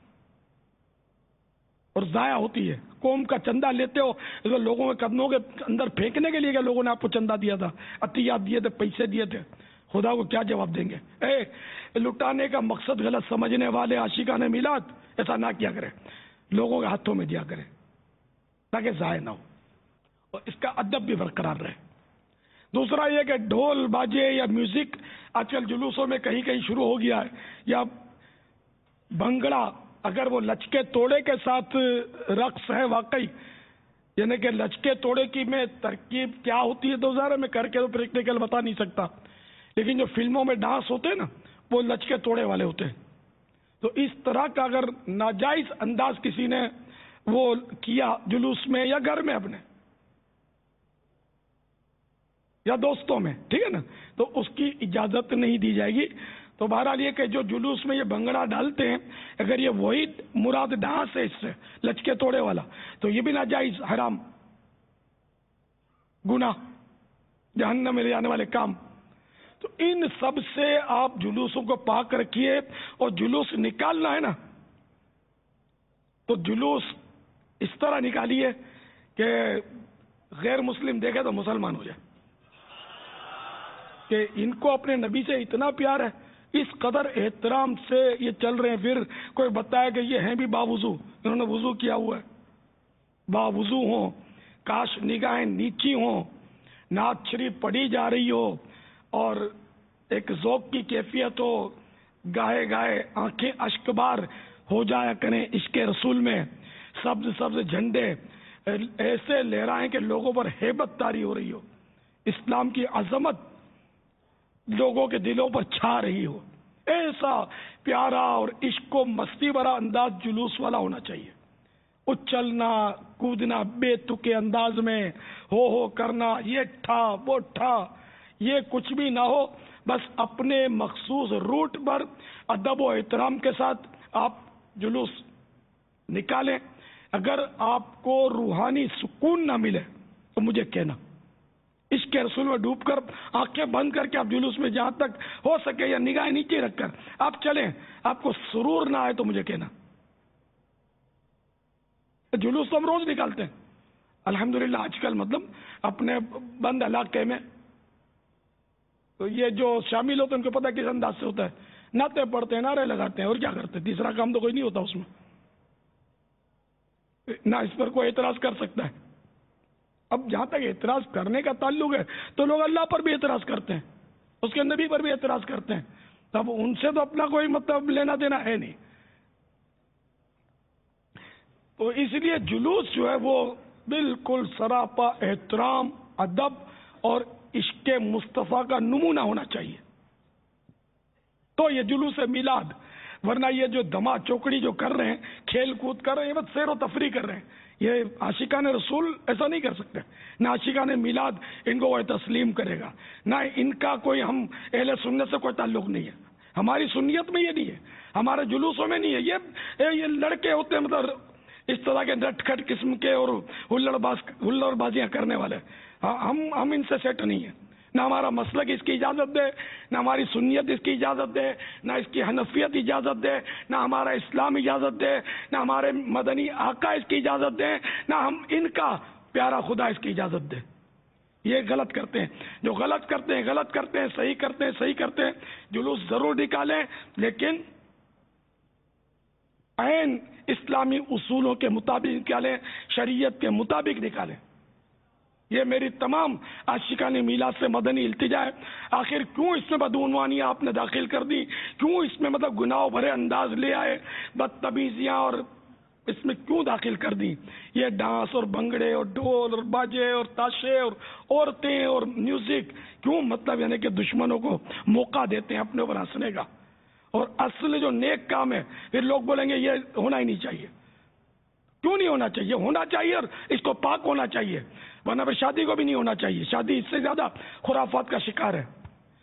[SPEAKER 1] اور ضائع ہوتی ہے. قوم کا چندہ لیتے ہو تو لوگوں کے قدموں کے اندر پھینکنے کے لیے کہ لوگوں نے آپ کو چندہ دیا تھا، عطیات دیے تھے، پیسے دیے تھے، خدا کو کیا جواب دیں گے؟ اے لٹانے کا مقصد غلط سمجھنے والے عاشقان میلاد ایسا نہ کیا کرے، لوگوں کے ہاتھوں میں دیا کرے تاکہ ضائع نہ ہو اور اس کا ادب بھی برقرار رہے. دوسرا یہ کہ ڈھول باجے یا میوزک آج کل جلوسوں میں کہیں کہیں شروع ہو گیا ہے، یا بھنگڑا، اگر وہ لچکے توڑے کے ساتھ رقص ہے واقعی، یعنی کہ لچکے توڑے کی میں ترکیب کیا ہوتی ہے تو ظاہر میں کر کے تو پریکٹیکل بتا نہیں سکتا، لیکن جو فلموں میں ڈانس ہوتے ہیں نا وہ لچکے توڑے والے ہوتے ہیں. تو اس طرح کا اگر ناجائز انداز کسی نے وہ کیا جلوس میں یا گھر میں اپنے یا دوستوں میں، ٹھیک ہے نا، تو اس کی اجازت نہیں دی جائے گی. تو بہرحال یہ کہ جو جلوس میں یہ بھنگڑا ڈالتے ہیں، اگر یہ وہی مراد ڈانس ہے اس سے لچکے توڑے والا، تو یہ بھی ناجائز، حرام، گناہ، جہنم میں لے جانے والے کام. تو ان سب سے آپ جلوسوں کو پاک رکھیے. اور جلوس نکالنا ہے نا، تو جلوس اس طرح نکالیے کہ غیر مسلم دیکھے تو مسلمان ہو جائے کہ ان کو اپنے نبی سے اتنا پیار ہے، اس قدر احترام سے یہ چل رہے ہیں. پھر کوئی بتایا کہ یہ ہیں بھی باوضو، انہوں نے وضو کیا ہوا ہے، باوضو ہوں، کاش نگاہیں نیچی ہوں، نعت شریف پڑھی جا رہی ہو اور ایک ذوق کی کیفیت ہو، گاہے گاہے آنکھیں اشکبار ہو جایا کریں عشق رسول میں، سبز سبز جھنڈے ایسے لہرائیں کہ لوگوں پر ہیبت طاری ہو رہی ہو، اسلام کی عظمت لوگوں کے دلوں پر چھا رہی ہو. ایسا پیارا اور عشق و مستی بھرا انداز جلوس والا ہونا چاہیے. اچلنا کودنا بے تکے انداز میں ہو ہو کرنا، یہ ٹھا وہ ٹھا، یہ کچھ بھی نہ ہو. بس اپنے مخصوص روٹ پر ادب و احترام کے ساتھ آپ جلوس نکالیں. اگر آپ کو روحانی سکون نہ ملے تو مجھے کہنا. عشق رسول میں ڈوب کر آنکھیں بند کر کے آپ جلوس میں جہاں تک ہو سکے یا نگاہیں نیچے رکھ کر آپ چلیں، آپ کو سرور نہ آئے تو مجھے کہنا. جلوس تو ہم روز نکالتے ہیں الحمدللہ. آج کل مطلب اپنے بند علاقے میں تو یہ جو شامل ہوتے ہیں ان کو پتہ کس انداز سے ہوتا ہے، نعتیں پڑھتے ہیں، نعرے لگاتے ہیں اور کیا کرتے ہیں. تیسرا کام تو کوئی نہیں ہوتا اس میں، نہ اس پر کوئی اعتراض کر سکتا ہے. اب جہاں تک اعتراض کرنے کا تعلق ہے تو لوگ اللہ پر بھی اعتراض کرتے ہیں، اس کے نبی پر بھی اعتراض کرتے ہیں. تب ان سے تو اپنا کوئی مطلب لینا دینا ہے نہیں. تو اس لیے جلوس جو ہے وہ بالکل سراپا احترام، ادب اور عشق مصطفیٰ کا نمونہ ہونا چاہیے. تو یہ جلوس میلاد، ورنہ یہ جو دما چوکڑی جو کر رہے ہیں، کھیل کود کر رہے ہیں، بس سیر و تفریح کر رہے ہیں. یہ عاشقان رسول ایسا نہیں کر سکتے، نہ عاشقان میلاد ان کو وہ تسلیم کرے گا، نہ ان کا کوئی، ہم اہل سنت سے کوئی تعلق نہیں ہے. ہماری سنیت میں یہ نہیں ہے، ہمارے جلوسوں میں نہیں ہے. یہ یہ لڑکے ہوتے ہیں مطلب اس طرح کے نٹ کھٹ قسم کے اور ہلڑ باز ہلڑ بازیاں کرنے والے. ہم ہم ان سے سیٹ نہیں ہیں. نہ ہمارا مسلک اس کی اجازت دے، نہ ہماری سنیت اس کی اجازت دے، نہ اس کی حنفیت اجازت دے، نہ ہمارا اسلام اجازت دے، نہ ہمارے مدنی آقا اس کی اجازت دے، نہ ہم ان کا پیارا خدا اس کی اجازت دے. یہ غلط کرتے ہیں. جو غلط کرتے ہیں غلط کرتے ہیں، صحیح کرتے ہیں صحیح کرتے ہیں. جلوس ضرور نکالیں، لیکن عین اسلامی اصولوں کے مطابق نکالیں، شریعت کے مطابق نکالیں. یہ میری تمام عاشقان میلاد سے مدنی التجا ہے. آخر کیوں اس میں بدعنوانیاں آپ نے داخل کر دی؟ کیوں اس میں مطلب گناہ بھرے انداز لے آئے، بدتمیزیاں اور اس میں کیوں داخل کر دی؟ یہ ڈانس اور بھنگڑے اور ڈھول اور باجے اور تاشے اور عورتیں اور میوزک کیوں مطلب یعنی کہ دشمنوں کو موقع دیتے ہیں اپنے اوپر ہنسنے کا؟ اور اصل جو نیک کام ہے پھر لوگ بولیں گے یہ ہونا ہی نہیں چاہیے. کیوں نہیں ہونا چاہیے؟ ہونا چاہیے، اور اس کو پاک ہونا چاہیے، ورنہ پھر شادی کو بھی نہیں ہونا چاہیے. شادی اس سے زیادہ خرافات کا شکار ہے.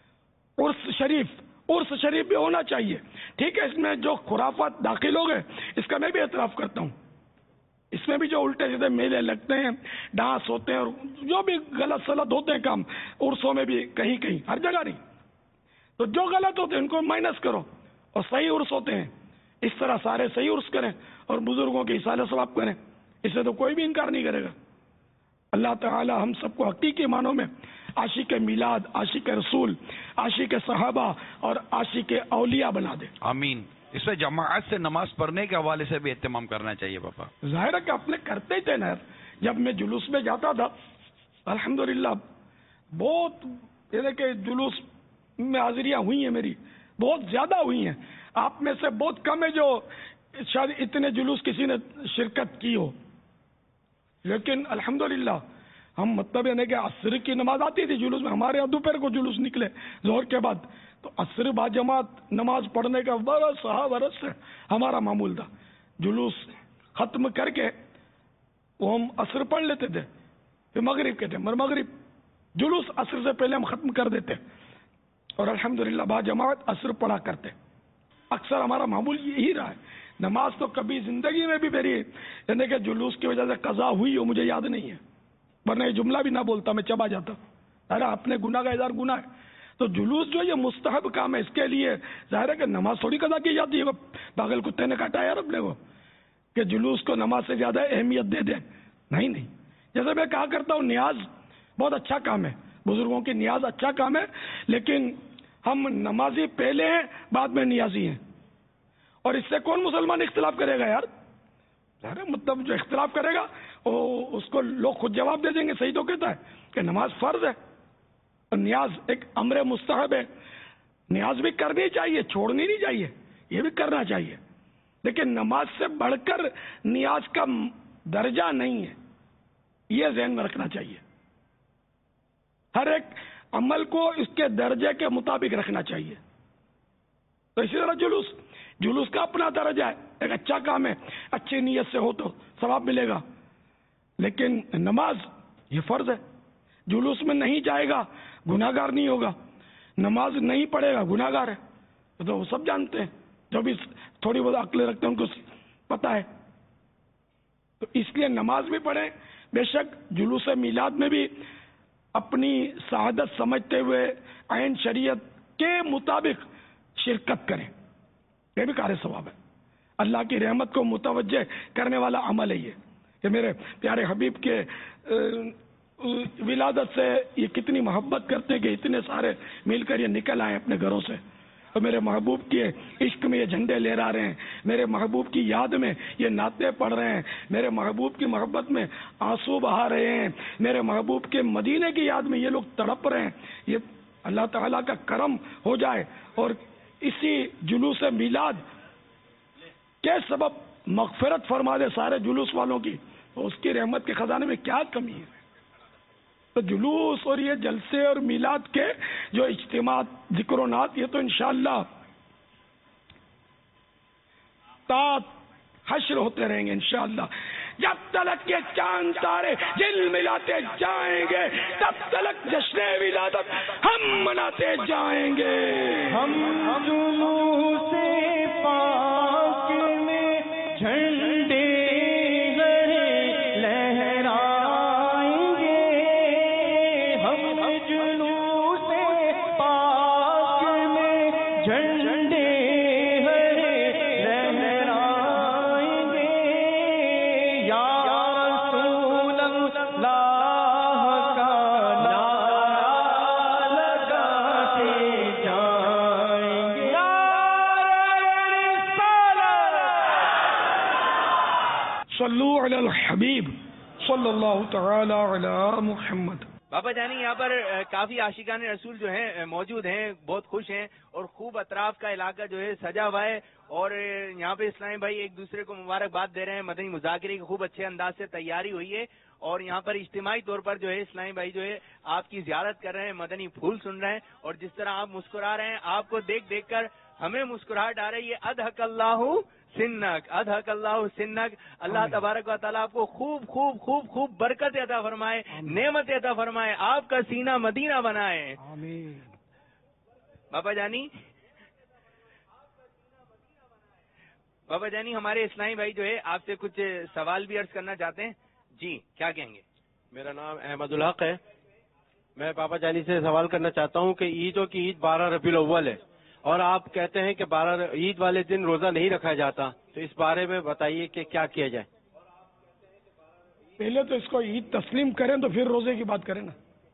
[SPEAKER 1] عرس شریف عرس شریف بھی ہونا چاہیے. ٹھیک ہے، اس میں جو خرافات داخل ہو گئے اس کا میں بھی اعتراف کرتا ہوں. اس میں بھی جو الٹے سیدھے میلے لگتے ہیں، ڈانس ہوتے ہیں، اور جو بھی غلط سلط ہوتے ہیں کام عرسوں میں بھی، کہیں کہیں ہر جگہ نہیں. تو جو غلط ہوتے ہیں ان کو مائنس کرو، اور صحیح عرس ہوتے ہیں اس طرح سارے صحیح عرس کریں اور بزرگوں کے اصالہ ثواب کریں. اس سے تو کوئی بھی انکار نہیں کرے گا. اللہ تعالی ہم سب کو حقیقی معنوں میں عاشق میلاد، عاشق رسول، عاشق صحابہ اور عاشق اولیاء بنا دے.
[SPEAKER 6] آمین. اس میں جماعت سے نماز پڑھنے کے حوالے سے بھی اہتمام کرنا چاہیے پاپا.
[SPEAKER 1] ظاہر ہے کہ اپنے کرتے ہی تھے نا. جب میں جلوس میں جاتا تھا الحمدللہ بہت یعنی کہ جلوس میں حاضریاں ہوئی ہیں میری، بہت زیادہ ہوئی ہیں. آپ میں سے بہت کم ہے جو شاید اتنے جلوس کسی نے شرکت کی ہو. لیکن الحمدللہ ہم مطلب یعنی کہ عصر کی نماز آتی تھی جلوس میں. ہمارے یہاں دوپہر کو جلوس نکلے ظہر کے بعد، تو عصر با جماعت نماز پڑھنے کا برس ہا برس سے ہمارا معمول تھا. جلوس ختم کر کے وہ ہم عصر پڑھ لیتے تھے، پھر مغرب کہتے ہیں مر مغرب جلوس عصر سے پہلے ہم ختم کر دیتے، اور الحمدللہ با جماعت عصر پڑھا کرتے. اکثر ہمارا معمول یہی رہا ہے. نماز تو کبھی زندگی میں بھی میری یعنی کہ جلوس کی وجہ سے قضا ہوئی ہو مجھے یاد نہیں ہے، ورنہ یہ جملہ بھی نہ بولتا میں چبا جاتا. ارے اپنے گناہ کا اظہار گناہ ہے. تو جلوس جو یہ مستحب کام ہے، اس کے لیے ظاہر ہے کہ نماز تھوڑی قضا کی جاتی ہے. پاگل کتے نے کاٹا یار اپنے کو کہ جلوس کو نماز سے زیادہ اہمیت دے دیں. نہیں نہیں، جیسے میں کہا کرتا ہوں نیاز بہت اچھا کام ہے، بزرگوں کی نیاز اچھا کام ہے، لیکن ہم نمازی پہلے ہیں بعد میں نیازی ہیں. اور اس سے کون مسلمان اختلاف کرے گا یار؟ مطلب جو اختلاف کرے گا وہ اس کو لوگ خود جواب دے دیں گے. صحیح تو کہتا ہے کہ نماز فرض ہے اور نیاز ایک امر مستحب ہے. نیاز بھی کرنی چاہیے، چھوڑنی نہیں چاہیے، یہ بھی کرنا چاہیے، لیکن نماز سے بڑھ کر نیاز کا درجہ نہیں ہے، یہ ذہن میں رکھنا چاہیے. ہر ایک عمل کو اس کے درجے کے مطابق رکھنا چاہیے. تو اسی طرح جلوس جلوس کا اپنا درجہ ہے، ایک اچھا کام ہے، اچھی نیت سے ہو تو ثواب ملے گا. لیکن نماز یہ فرض ہے. جلوس میں نہیں جائے گا گناہ گار نہیں ہوگا، نماز نہیں پڑھے گا گناہ گار ہے. تو وہ سب جانتے ہیں، جو بھی تھوڑی بہت عقل رکھتے ہیں ان کو پتا ہے. تو اس لیے نماز بھی پڑھیں. بے شک جلوس میلاد میں بھی اپنی سعادت سمجھتے ہوئے عین شریعت کے مطابق شرکت کریں، یہ بھی کار ثواب ہے. اللہ کی رحمت کو متوجہ کرنے والا عمل ہے یہ. کہ میرے پیارے حبیب کے ولادت سے یہ کتنی محبت کرتے ہیں کہ اتنے سارے مل کر یہ نکل آئے اپنے گھروں سے، اور میرے محبوب کے عشق میں یہ جھنڈے لہرا رہے ہیں، میرے محبوب کی یاد میں یہ نعتیں پڑھ رہے ہیں، میرے محبوب کی محبت میں آنسو بہا رہے ہیں، میرے محبوب کے مدینے کی یاد میں یہ لوگ تڑپ رہے ہیں. یہ اللہ تعالیٰ کا کرم ہو جائے اور اسی جلوس میلاد کے سبب مغفرت فرما دے سارے جلوس والوں کی، تو اس کی رحمت کے خزانے میں کیا کمی ہے؟ تو جلوس اور یہ جلسے اور میلاد کے جو اجتماعات، ذکر و نعت، یہ تو انشاءاللہ تا حشر ہوتے رہیں گے انشاءاللہ. جب تلک کے چاند تارے جل ملاتے جائیں گے، تب تلک جشن ولادت ہم مناتے جائیں گے.
[SPEAKER 12] ہم جلوس پاک میں جھنڈے لہرائیں گے، ہم جلوس پاک میں جھنڈے
[SPEAKER 1] صلو علی الحبیب صلی اللہ تعالی علی محمد.
[SPEAKER 13] بابا جانی یہاں پر کافی عاشقان رسول جو ہیں موجود ہیں، بہت خوش ہیں اور خوب اطراف کا علاقہ جو ہے سجا ہوا ہے، اور یہاں پہ اسلامی بھائی ایک دوسرے کو مبارکباد دے رہے ہیں. مدنی مذاکرے کی خوب اچھے انداز سے تیاری ہوئی ہے، اور یہاں پر اجتماعی طور پر جو ہے اسلامی بھائی جو ہے آپ کی زیارت کر رہے ہیں، مدنی پھول سن رہے ہیں، اور جس طرح آپ مسکرا رہے ہیں آپ کو دیکھ دیکھ کر ہمیں مسکراہٹ آ رہی ہے. ادھک اللہ سنک، ادھک اللہ سنک. اللہ تبارک و تعالیٰ آپ کو خوب خوب خوب خوب برکت عطا فرمائے، نعمت عطا فرمائے، آپ کا سینہ مدینہ بنائے. بابا جانی بابا جانی ہمارے اسلامی بھائی جو ہے آپ سے کچھ سوال بھی عرض کرنا چاہتے ہیں. جی کیا کہیں گے؟
[SPEAKER 14] میرا نام احمد الحق ہے. میں بابا جانی سے سوال کرنا چاہتا ہوں کہ عیدوں کی عید بارہ ربیع الاول ہے، اور آپ کہتے ہیں کہ بارہ عید والے دن روزہ نہیں رکھا جاتا، تو اس بارے میں بتائیے کہ کیا کیا جائے.
[SPEAKER 1] پہلے تو اس کو عید تسلیم کریں تو پھر روزے کی بات کریں نا.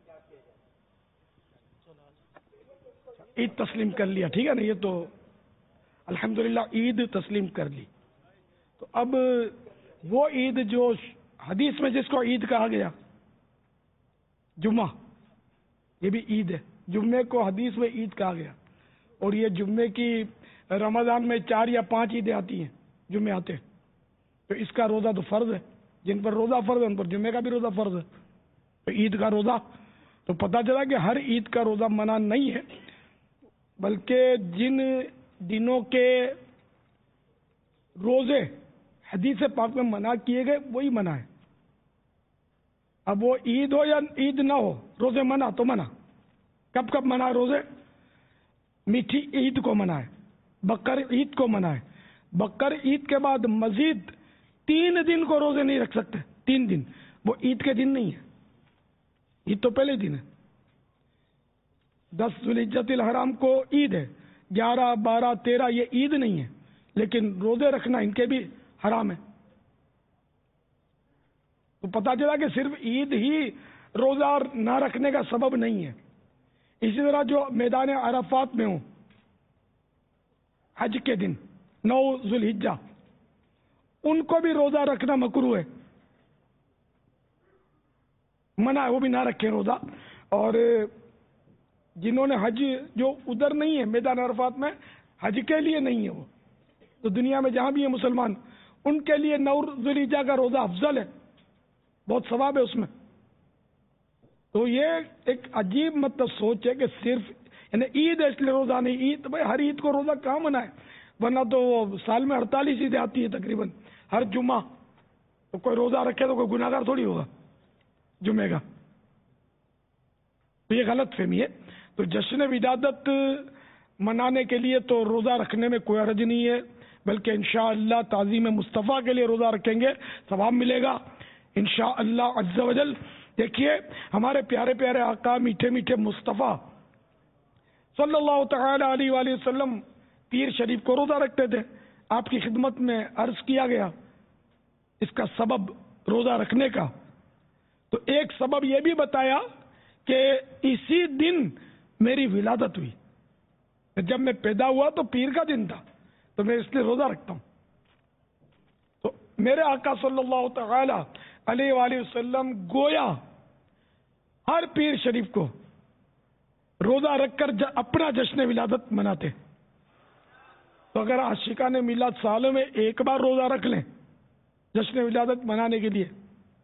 [SPEAKER 1] عید تسلیم کر لیا، ٹھیک ہے نا، یہ تو الحمدللہ عید تسلیم کر لی. تو اب وہ عید جو حدیث میں جس کو عید کہا گیا، جمعہ، یہ بھی عید ہے. جمعے کو حدیث میں عید کہا گیا، اور یہ جمعے کی رمضان میں چار یا پانچ عیدیں آتی ہیں، جمعے آتے ہیں، تو اس کا روزہ تو فرض ہے. جن پر روزہ فرض ہے ان پر جمعے کا بھی روزہ فرض ہے. تو عید کا روزہ تو پتہ چلا کہ ہر عید کا روزہ منع نہیں ہے، بلکہ جن دنوں کے روزے حدیث پاک میں منع کیے گئے وہی منع ہے. اب وہ عید ہو یا عید نہ ہو، روزے منع تو منع. کب کب منع ہے روزے؟ میٹھی عید کو منع ہے، بقر عید کو منع ہے. بقر عید کے بعد مزید تین دن کو روزے نہیں رکھ سکتے. تین دن وہ عید کے دن نہیں ہے، عید تو پہلے دن ہے. دس ذوالحجۃ الحرام کو عید ہے، گیارہ بارہ تیرہ یہ عید نہیں ہے، لیکن روزے رکھنا ان کے بھی حرام ہے. تو پتہ چلا کہ صرف عید ہی روزہ نہ رکھنے کا سبب نہیں ہے. اسی طرح جو میدان عرفات میں ہوں حج کے دن نو ذوالحجہ، ان کو بھی روزہ رکھنا مکروہ ہے، منع ہے، وہ بھی نہ رکھیں روزہ. اور جنہوں نے حج جو ادھر نہیں ہے میدان عرفات میں، حج کے لیے نہیں ہے، وہ تو دنیا میں جہاں بھی ہے مسلمان، ان کے لیے نو ذوالحجہ کا روزہ افضل ہے، بہت ثواب ہے اس میں. تو یہ ایک عجیب مطلب سوچ ہے کہ صرف یعنی عید ہے اس لیے روزہ نہیں. عید بھائی ہر عید کو روزہ کہاں منائے؟ ورنہ تو سال میں اڑتالیس عیدیں آتی ہے تقریباً ہر جمعہ، تو کوئی روزہ رکھے تو کوئی گناہ گار تھوڑی ہوگا جمعے کا. تو یہ غلط فہمی ہے. تو جشن ولادت منانے کے لیے تو روزہ رکھنے میں کوئی حرج نہیں ہے، بلکہ انشاءاللہ تعظیم مصطفیٰ کے لیے روزہ رکھیں گے ثواب ملے گا انشاءاللہ عز و جل. دیکھیے ہمارے پیارے پیارے آقا میٹھے میٹھے مصطفیٰ صلی اللہ تعالی علیہ وآلہ وسلم پیر شریف کو روزہ رکھتے تھے. آپ کی خدمت میں عرض کیا گیا اس کا سبب روزہ رکھنے کا. تو ایک سبب یہ بھی بتایا کہ اسی دن میری ولادت ہوئی، جب میں پیدا ہوا تو پیر کا دن تھا، تو میں اس لیے روزہ رکھتا ہوں. تو میرے آقا صلی اللہ تعالی علیہ وآلہ وسلم گویا ہر پیر شریف کو روزہ رکھ کر اپنا جشن ولادت مناتے. تو اگر عاشقان میلاد سال میں ایک بار روزہ رکھ لیں جشن ولادت منانے کے لیے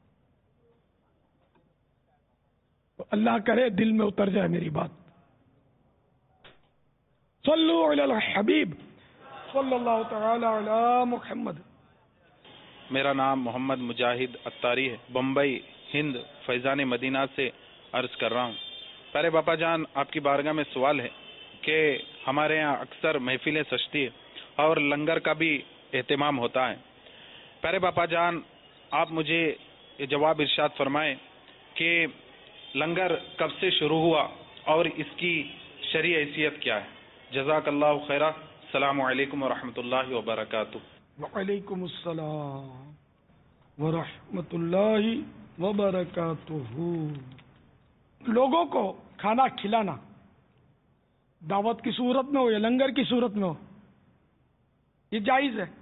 [SPEAKER 1] تو اللہ کرے دل میں اتر جائے میری بات. صلو علی الحبیب صلی اللہ تعالی علی محمد.
[SPEAKER 15] میرا نام محمد مجاہد اتاری ہے، بمبئی ہند فیضان مدینہ سے عرض کر رہا ہوں. پیارے باپا جان، آپ کی بارگاہ میں سوال ہے کہ ہمارے یہاں اکثر محفلیں سجتی ہے اور لنگر کا بھی اہتمام ہوتا ہے. پیارے باپا جان، آپ مجھے یہ جواب ارشاد فرمائیں کہ لنگر کب سے شروع ہوا اور اس کی شرعی حیثیت کیا ہے؟ جزاک اللہ خیرہ. السلام علیکم ورحمۃ اللہ وبرکاتہ.
[SPEAKER 1] وعلیکم السلام ورحمۃ اللہ وبرکاتہ. لوگوں کو کھانا کھلانا دعوت کی صورت میں ہو یا لنگر کی صورت میں ہو، یہ جائز ہے.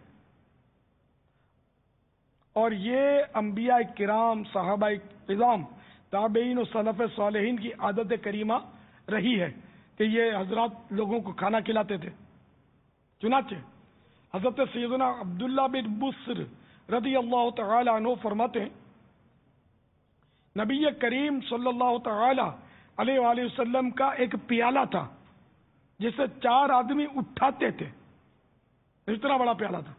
[SPEAKER 1] اور یہ انبیاء کرام، صحابہ کرام، تابعین و سلف صالحین کی عادت کریمہ رہی ہے کہ یہ حضرات لوگوں کو کھانا کھلاتے تھے. چنانچہ حضرت سیدنا عبداللہ بن بصر رضی اللہ تعالی عنہ فرماتے ہیں نبی کریم صلی اللہ تعالی علیہ وآلہ وسلم کا ایک پیالہ تھا جسے چار آدمی اٹھاتے تھے. اتنا بڑا پیالہ تھا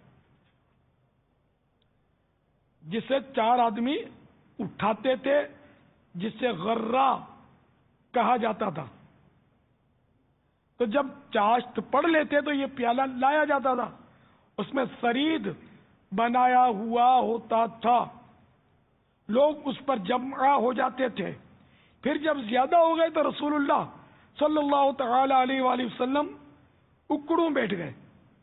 [SPEAKER 1] جسے چار آدمی اٹھاتے تھے، جسے غرہ کہا جاتا تھا. تو جب چاشت پڑھ لیتے تو یہ پیالہ لایا جاتا تھا، اس میں سرید بنایا ہوا ہوتا تھا. لوگ اس پر جمع ہو جاتے تھے. پھر جب زیادہ ہو گئے تو رسول اللہ صلی اللہ تعالی علیہ وآلہ وسلم اکڑوں بیٹھ گئے.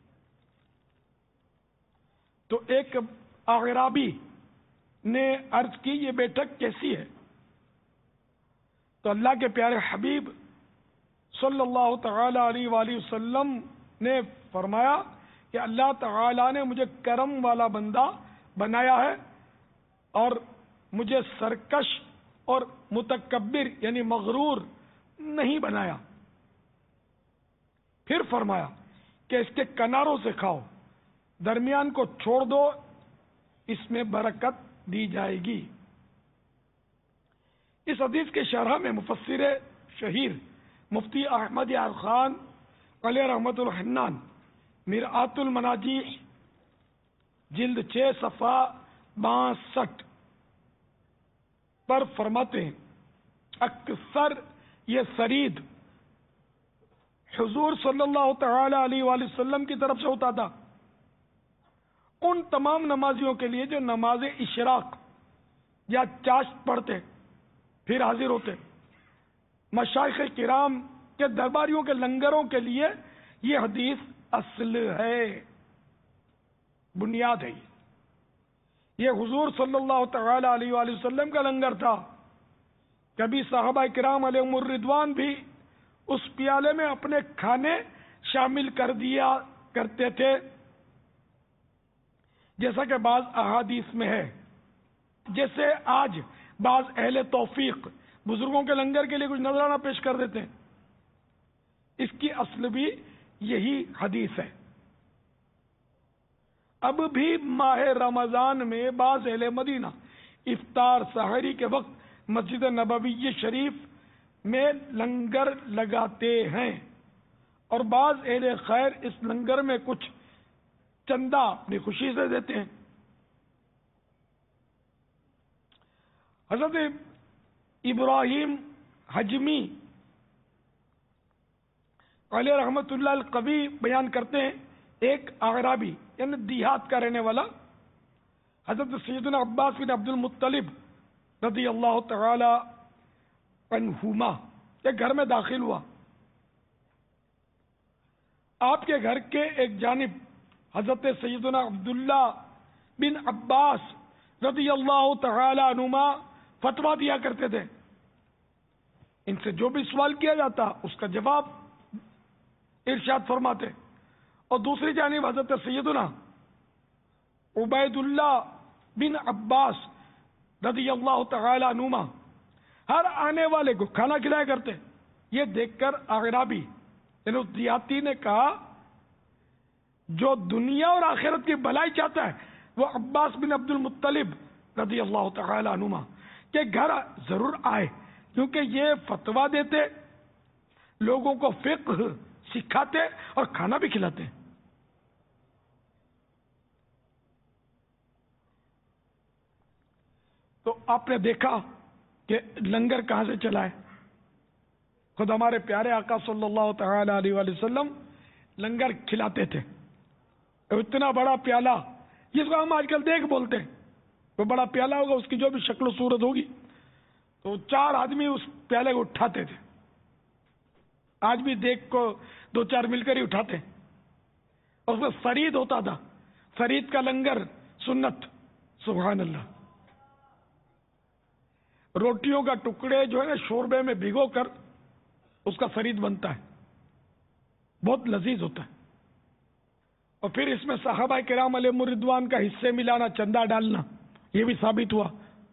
[SPEAKER 1] تو ایک اعرابی نے عرض کی یہ بیٹھک کیسی ہے؟ تو اللہ کے پیارے حبیب صلی اللہ تعالی علیہ وآلہ وسلم نے فرمایا کہ اللہ تعالی نے مجھے کرم والا بندہ بنایا ہے اور مجھے سرکش اور متکبر یعنی مغرور نہیں بنایا. پھر فرمایا کہ اس کے کناروں سے کھاؤ، درمیان کو چھوڑ دو، اس میں برکت دی جائے گی. اس حدیث کے شرح میں مفسر شہیر مفتی احمد یار خان علیہ رحمت الحنان مرآت المناجی جلد چھ صفحہ باسٹھ پر فرماتے ہیں اکثر یہ سرید حضور صلی اللہ تعالی علیہ وآلہ وسلم کی طرف سے ہوتا تھا ان تمام نمازیوں کے لیے جو نماز اشراق یا چاشت پڑھتے پھر حاضر ہوتے. مشائخ کرام کے درباریوں کے لنگروں کے لیے یہ حدیث اصل ہے، بنیاد ہے. یہ حضور صلی اللہ تعالی علیہ وآلہ وسلم کا لنگر تھا. کبھی صحابہ کرام علیہم الرضوان بھی اس پیالے میں اپنے کھانے شامل کر دیا کرتے تھے، جیسا کہ بعض احادیث میں ہے. جیسے آج بعض اہل توفیق بزرگوں کے لنگر کے لیے کچھ نذرانہ پیش کر دیتے ہیں، اس کی اصل بھی یہی حدیث ہے. اب بھی ماہ رمضان میں بعض اہل مدینہ افطار سحری کے وقت مسجد نبوی شریف میں لنگر لگاتے ہیں اور بعض اہل خیر اس لنگر میں کچھ چندہ اپنی خوشی سے دیتے ہیں. حضرت ابراہیم حجمی علیہ رحمت اللہ القوی بیان کرتے ہیں ایک اعرابی یعنی دیہات کا رہنے والا حضرت سیدنا عباس بن عبد المطلب رضی اللہ تعالی عنہما کے گھر میں داخل ہوا. آپ کے گھر کے ایک جانب حضرت سیدنا عبداللہ بن عباس رضی اللہ تعالی عنہما فتویٰ دیا کرتے تھے. ان سے جو بھی سوال کیا جاتا اس کا جواب ارشاد فرماتے. اور دوسری جانب حضرت سیدنا عبید اللہ بن عباس رضی اللہ تعالی عنہما ہر آنے والے کو کھانا کھلایا کرتے. یہ دیکھ کر اعرابی یعنی اس دیہاتی نے کہا جو دنیا اور آخرت کی بھلائی چاہتا ہے وہ عباس بن عبد المطلب رضی اللہ تعالی عنہما کے گھر ضرور آئے، کیونکہ یہ فتوا دیتے، لوگوں کو فقہ سکھاتے اور کھانا بھی کھلاتے. تو آپ نے دیکھا کہ لنگر کہاں سے چلا ہے. خود ہمارے پیارے آقا صلی اللہ تعالی علیہ وآلہ وسلم لنگر کھلاتے تھے. اتنا بڑا پیالہ جس کو ہم آج کل دیکھ بولتے ہیں، وہ بڑا پیالہ ہوگا، اس کی جو بھی شکل و صورت ہوگی، تو چار آدمی اس پیالے کو اٹھاتے تھے. آج بھی دیکھ کو دو چار مل کر ہی اٹھاتے ہیں. اور اس میں فرید ہوتا تھا، فرید کا لنگر سنت. سبحان اللہ. روٹیوں کا ٹکڑے جو ہے نا شوربے میں بھگو کر اس کا فرید بنتا ہے، بہت لذیذ ہوتا ہے. اور پھر اس میں صحابہ کرام علیہم الرضوان کا حصے ملانا، چندہ ڈالنا، یہ بھی ثابت ہوا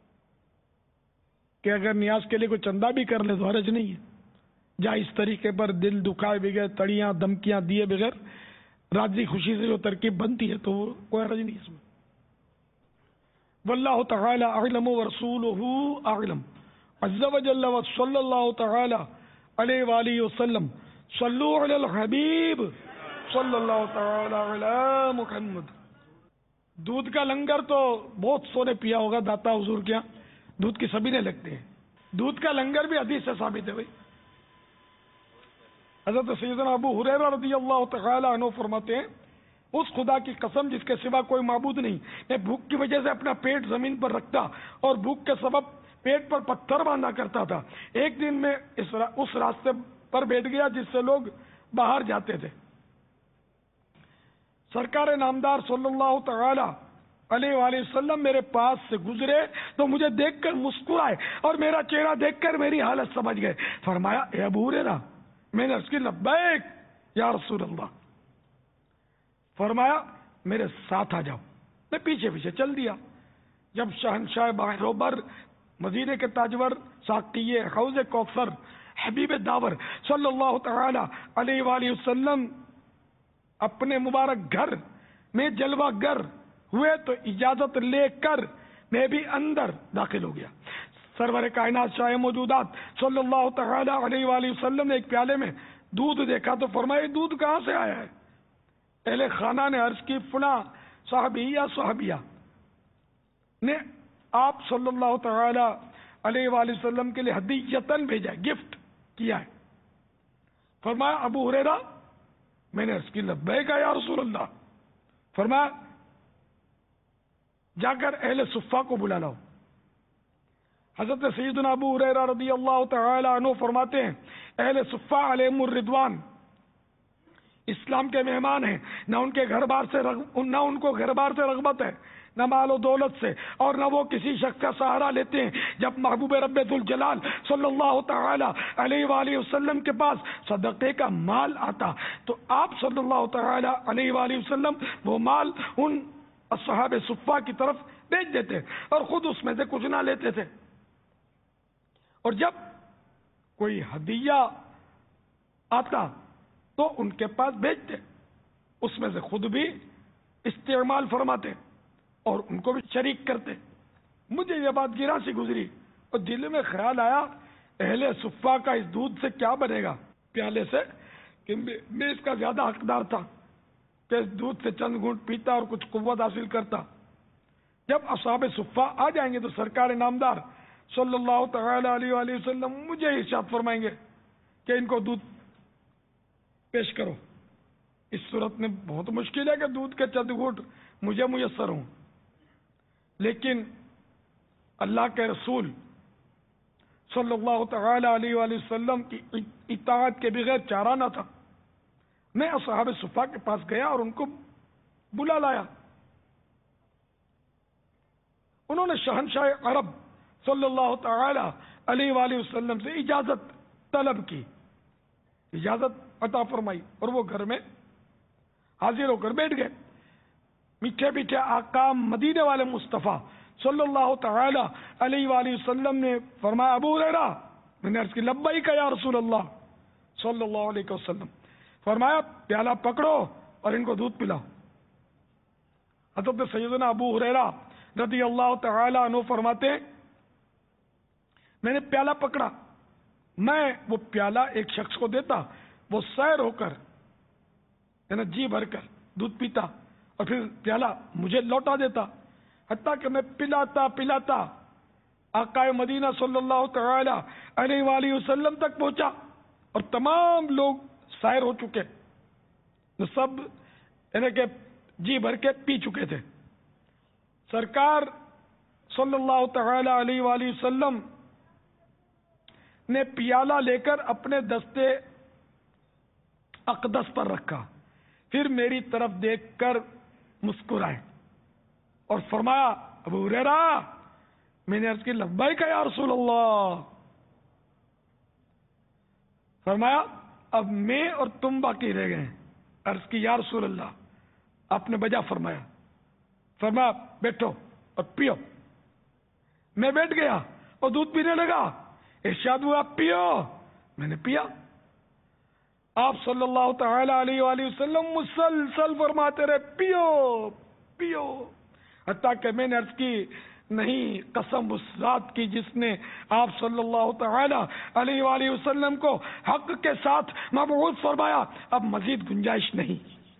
[SPEAKER 1] کہ اگر نیاز کے لیے کوئی چندہ بھی کر لے تو حرج نہیں ہے. جہاں اس طریقے پر دل دکھائے بغیر، تڑیاں دھمکیاں دیے بغیر راضی خوشی سے جو ترکیب بنتی ہے تو کوئی حرج نہیں اس میں. واللہ تعالی اعلم ورسولہ اعلم عز وجل وصلی اللہ تعالی علیہ وآلہ وسلم. صلو علی الحبیب صلی اللہ تعالی علی محمد. دودھ کا لنگر تو بہت سو نے پیا ہوگا داتا حضور کے یہاں، دودھ کی سبھی نے لگتے ہیں. دودھ کا لنگر بھی حدیث سے ثابت ہے بھائی. حضرت سیدنا ابو ہریرہ رضی اللہ تعالی عنہ فرماتے ہیں، اس خدا کی قسم جس کے سوا کوئی معبود نہیں، میں بھوک کی وجہ سے اپنا پیٹ زمین پر رکھتا اور بھوک کے سبب پیٹ پر پتھر باندھا کرتا تھا. ایک دن میں اس را... اس راستے پر بیٹھ گیا جس سے لوگ باہر جاتے تھے. سرکار نامدار صلی اللہ تعالی علیہ وآلہ وسلم میرے پاس سے گزرے تو مجھے دیکھ کر مسکرائے اور میرا چہرہ دیکھ کر میری حالت سمجھ گئے. فرمایا، اے ابو ہریرہ. میں نے عرض کی، لبیک یا رسول اللہ. فرمایا، میرے ساتھ آ جاؤ. میں پیچھے پیچھے چل دیا. جب شہنشاہ باروبر، مدینے کے تاجور، ساقی حوض کوثر، حبیب داور صلی اللہ تعالی علیہ وآلہ وسلم اپنے مبارک گھر میں جلوہ گر ہوئے تو اجازت لے کر میں بھی اندر داخل ہو گیا. سرور کائنات شاہ موجودات صلی اللہ تعالی علیہ وآلہ وسلم نے ایک پیالے میں دودھ دیکھا تو فرمایا، دودھ کہاں سے آیا ہے؟ اہل خانہ نے عرض کی، فلاں صحابی یا صحابیہ نے آپ صلی اللہ تعالی علیہ وآلہ وسلم کے لیے ہدیۃً بھیجا ہے، گفٹ کیا ہے. فرمایا، ابو ہریرہ. میں نے عرض کی، لبیک یا رسول اللہ. فرمایا، جا کر اہل صفہ کو بلا لاؤ. حضرت سیدنا ابو ہریرہ رضی اللہ تعالی عنہ فرماتے ہیں، اہل صفہ علیہم الرضوان اسلام کے مہمان ہیں. نہ ان کے گھر بار سے رغ... نہ ان کو گھر بار سے رغبت ہے، نہ مال و دولت سے، اور نہ وہ کسی شخص کا سہارا لیتے ہیں. جب محبوب رب ذوالجلال صلی اللہ تعالی علیہ وآلہ وسلم کے پاس صدقے کا مال آتا تو آپ صلی اللہ تعالی علیہ وآلہ وسلم وہ مال ان اصحاب صفہ کی طرف بیچ دیتے اور خود اس میں سے کچھ نہ لیتے تھے. اور جب کوئی ہدیہ آتا تو ان کے پاس بیچتے، اس میں سے خود بھی استعمال فرماتے اور ان کو بھی شریک کرتے. مجھے یہ بات گرا سی گزری اور دل میں خیال آیا، اہل صفہ کا اس دودھ سے کیا بنے گا، پیالے سے، کہ میں اس کا زیادہ حقدار تھا کہ اس دودھ سے چند گھونٹ پیتا اور کچھ قوت حاصل کرتا. جب اصحاب صفہ آ جائیں گے تو سرکار نامدار صلی اللہ تعالی علیہ وآلہ وسلم مجھے ارشاد فرمائیں گے کہ ان کو دودھ پیش کرو. اس صورت میں بہت مشکل ہے کہ دودھ کے چند گھونٹ مجھے میسر ہوں، لیکن اللہ کے رسول صلی اللہ تعالی علیہ وآلہ وسلم کی اطاعت کے بغیر چارہ نہ تھا. میں اصحاب صفہ کے پاس گیا اور ان کو بلا لایا. انہوں نے شہنشاہ عرب صلی اللہ تعالی علیہ وآلہ وسلم سے اجازت طلب کی، اجازت عطا فرمائی اور وہ گھر میں حاضر ہو کر بیٹھ گئے. میٹھے میٹھے آقا مدینے والے مصطفیٰ صلی اللہ تعالی علیہ وآلہ وسلم نے فرمایا، ابو ہریرہ. میں نے عرض کی، لبیک یا رسول اللہ صلی اللہ علیہ وسلم. فرمایا، پیالہ پکڑو اور ان کو دودھ پلاؤ. حضرت سیدنا ابو ہریرہ رضی اللہ تعالی عنہ فرماتے ہیں میں نے پیالہ پکڑا, میں وہ پیالہ ایک شخص کو دیتا, وہ سیر ہو کر یعنی جی بھر کر دودھ پیتا اور پھر پیالہ مجھے لوٹا دیتا, حتیٰ کہ میں پلاتا پلاتا آقا مدینہ صلی اللہ تعالی علیہ وآلہ وسلم تک پہنچا اور تمام لوگ سیر ہو چکے, سب یعنی کہ جی بھر کے پی چکے تھے. سرکار صلی اللہ تعالی علیہ وآلہ وسلم نے پیالہ لے کر اپنے دستے اقدس پر رکھا, پھر میری طرف دیکھ کر مسکرائے اور فرمایا ابو ہریرہ, میں نے عرض کی لبیک یا رسول اللہ. فرمایا اب میں اور تم باقی رہ گئے. عرض کی یا رسول اللہ. آپ نے بجا فرمایا, فرمایا بیٹھو اور پیو. میں بیٹھ گیا اور دودھ پینے لگا. ارشاد ہوا پیو, میں نے پیا. آپ صلی اللہ تعالی علیہ وآلہ وسلم مسلسل فرماتے رہے پیو پیو, حتیٰ کہ میں نے عرض کی نہیں, قسم اس ذات کی جس نے آپ صلی اللہ تعالی علیہ وآلہ وسلم کو حق کے ساتھ مبعوث فرمایا, اب مزید گنجائش نہیں.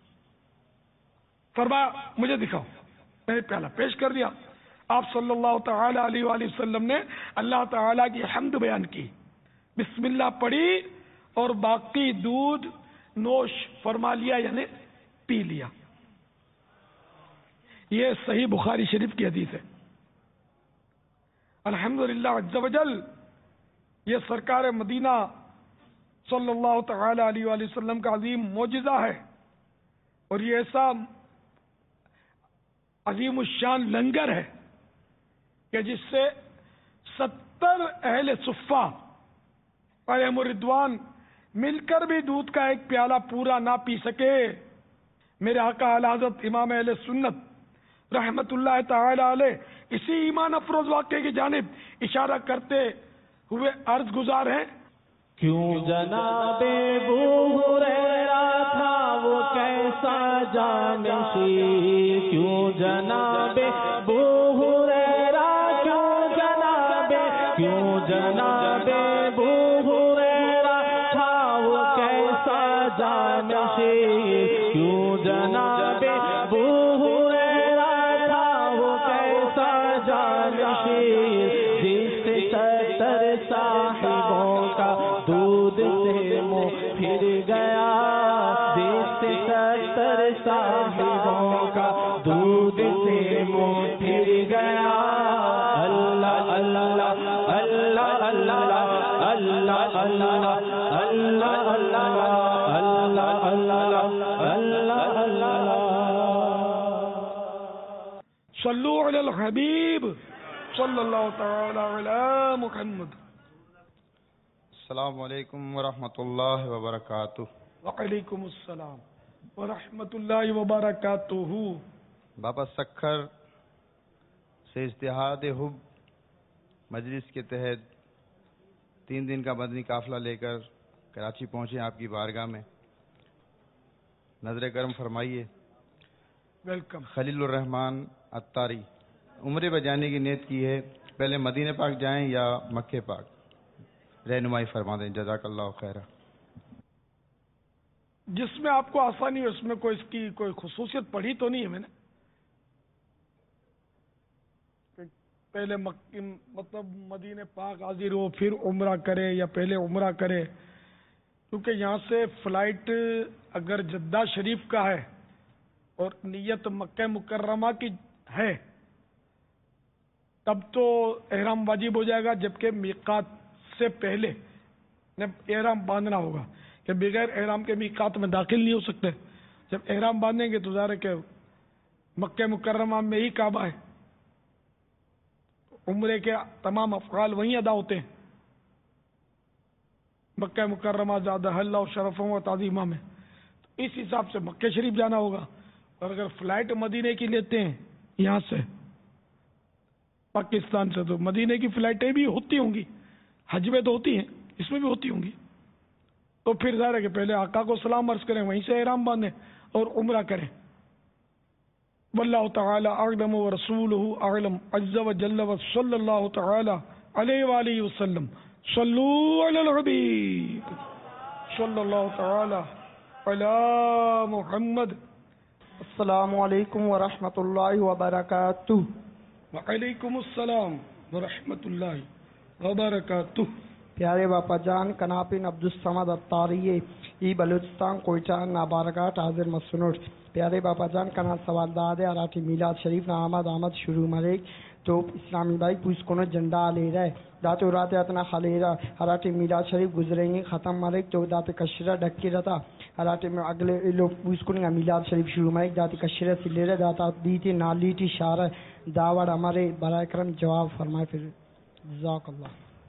[SPEAKER 1] فرمایا مجھے دکھاؤ. میں نے پیالہ پیش کر دیا. آپ صلی اللہ تعالی علیہ وآلہ وسلم نے اللہ تعالی کی حمد بیان کی, بسم اللہ پڑھی اور باقی دودھ نوش فرما لیا یعنی پی لیا. یہ صحیح بخاری شریف کی حدیث ہے. الحمدللہ عز و جل یہ سرکار مدینہ صلی اللہ تعالی علیہ وآلہ وسلم کا عظیم معجزہ ہے, اور یہ ایسا عظیم الشان لنگر ہے کہ جس سے ستر اہل صفہ علیہم الرضوان مل کر بھی دودھ کا ایک پیالہ پورا نہ پی سکے. میرے آقا اعلی حضرت امام اہل سنت رحمت اللہ تعالی علیہ اسی ایمان افروز واقعے کی جانب اشارہ کرتے ہوئے عرض گزار ہیں.
[SPEAKER 12] کیوں جناب ابو ہریرہ تھا وہ کیسا جانشین, کیوں جناب ابو ہریرہ, کیوں جناب کیوں جناب ابو ہریرہ تھا وہ کیسا جانشین, کیوں جناب ابو ہریرہ تھا وہ کیسا جانشین, جس سے ستر صاحبوں کا دودھ سے منہ پھر گیا, جس سے ستر صاحبوں کا دودھ سے منہ پھر گیا. اللہ اللہ اللہ اللہ اللہ اللہ اللہ اللہ اللہ اللہ.
[SPEAKER 1] صلو علی الحبیب صلی اللہ تعالی علی محمد.
[SPEAKER 16] السلام علیکم ورحمۃ اللہ وبرکاتہ.
[SPEAKER 1] وعلیکم السلام ورحمۃ اللہ وبرکاتہ.
[SPEAKER 16] بابا سکھر سے اجتہاد حب مجلس کے تحت تین دن کا مدنی قافلہ لے کر کراچی پہنچے آپ کی بارگاہ میں. نظر کرم فرمائیے.
[SPEAKER 1] ویلکم.
[SPEAKER 16] خلیل الرحمان اتاری عمرے پہ جانے کی نیت کی ہے, پہلے مدینہ پاک جائیں یا مکہ پاک, رہنمائی فرما دیں. جزاک اللہ خیرہ.
[SPEAKER 1] جس میں آپ کو آسانی ہے اس میں کوئی اس کی کوئی خصوصیت پڑھی تو نہیں ہے میں نے. پہلے مکی مطلب مدینہ پاک حاضر ہو پھر عمرہ کرے یا پہلے عمرہ کرے, کیونکہ یہاں سے فلائٹ اگر جدہ شریف کا ہے اور نیت مکہ مکرمہ کی ہے تب تو احرام واجب ہو جائے گا, جبکہ میقات سے پہلے احرام باندھنا ہوگا کہ بغیر احرام کے میقات میں داخل نہیں ہو سکتے. جب احرام باندھیں گے تو ظاہر ہے کہ مکہ مکرمہ میں ہی کعبہ ہے, عمرے کے تمام افعال وہیں ادا ہوتے ہیں مکہ مکرمہ زیادہ حلہ و شرفوں و تعظیمہ میں. تو اس حساب سے مکہ شریف جانا ہوگا. اور اگر فلائٹ مدینے کی لیتے ہیں یہاں سے پاکستان سے تو مدینے کی فلائٹیں بھی ہوتی ہوں گی, حج میں تو ہوتی ہیں, اس میں بھی ہوتی ہوں گی. تو پھر ظاہر ہے کہ پہلے آقا کو سلام عرض کریں, وہیں سے احرام باندھیں اور عمرہ کریں. واللہ تعالی اعلم ورسولہ اعلم عز وجل وصلی اللہ تعالی علیہ وآلہ وسلم. صلو علی الحبیب صلی اللہ تعالی علی محمد.
[SPEAKER 17] السلام علیکم ورحمۃ اللہ وبرکاتہ.
[SPEAKER 1] وعلیکم السلام ورحمۃ اللہ وبرکاتہ.
[SPEAKER 17] پیارے باپا جان کناپن عبدالصمد اتاری ای بلوچستان کوئٹہ نابارگاٹ حاضر مسنوٹ. پیارے باپا جان کنا سوال داد ہے اراٹی میلاد شریف نا آمد آمد شروع مریک تو اسلامی بھائی پوس کو جھنڈا لے رہے دات رات اتنا خلیرا ہراٹی میلاد شریف گزریں گے ختم مریک تو دات کشرہ ڈکی رہتا ہراٹی میں اگلے لوگ پوس کو میلاد شریف شروع مریک دات کشرہ سے لے رہے داتا دیتی نالیٹی شارہ داوڑ ہمارے برائے کرم جواب فرمائے. پھر جزاک اللہ.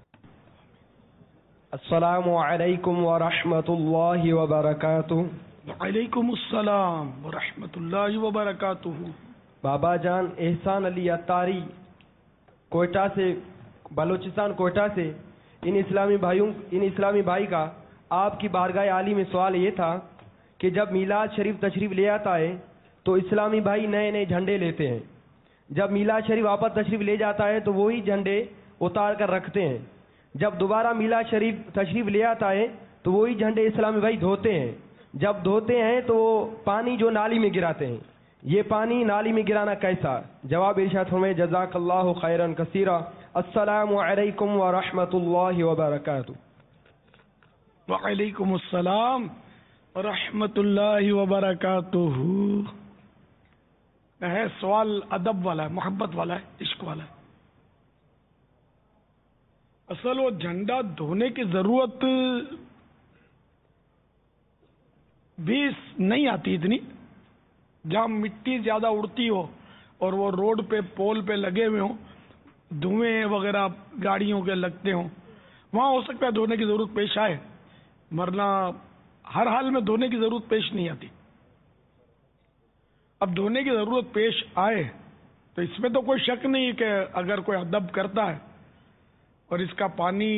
[SPEAKER 18] السلام علیکم ورحمۃ اللہ وبرکاتہ.
[SPEAKER 1] وعلیکم السلام ورحمۃ اللہ وبرکاتہ.
[SPEAKER 18] بابا جان احسان علی اتاری کوئٹہ سے بلوچستان کوئٹہ سے ان اسلامی بھائیوں ان اسلامی بھائی کا آپ کی بارگاہ عالی میں سوال یہ تھا کہ جب میلاد شریف تشریف لے آتا ہے تو اسلامی بھائی نئے نئے جھنڈے لیتے ہیں. جب میلاد شریف واپس تشریف لے جاتا ہے تو وہی جھنڈے اتار کر رکھتے ہیں. جب دوبارہ میلاد شریف تشریف لے آتا ہے تو وہی جھنڈے اسلامی بھائی دھوتے ہیں. جب دھوتے ہیں تو پانی جو نالی میں گراتے ہیں یہ پانی نالی میں گرانا کیسا؟ جواب ارشاد فرمائے. جزاک اللہ خیرا کثیرا. السلام علیکم ورحمۃ اللہ وبرکاتہ.
[SPEAKER 1] وعلیکم السلام ورحمۃ اللہ وبرکاتہ. ہے سوال ادب والا ہے, محبت والا ہے, عشق والا ہے. اصل وہ جھنڈا دھونے کی ضرورت بھی نہیں آتی اتنی. جہاں مٹی زیادہ اڑتی ہو اور وہ روڈ پہ پول پہ لگے ہوئے ہوں, دھوئیں وغیرہ گاڑیوں کے لگتے ہوں, وہاں ہو سکتا ہے دھونے کی ضرورت پیش آئے, ورنہ ہر حال میں دھونے کی ضرورت پیش نہیں آتی. اب دھونے کی ضرورت پیش آئے تو اس میں تو کوئی شک نہیں کہ اگر کوئی ادب کرتا ہے اور اس کا پانی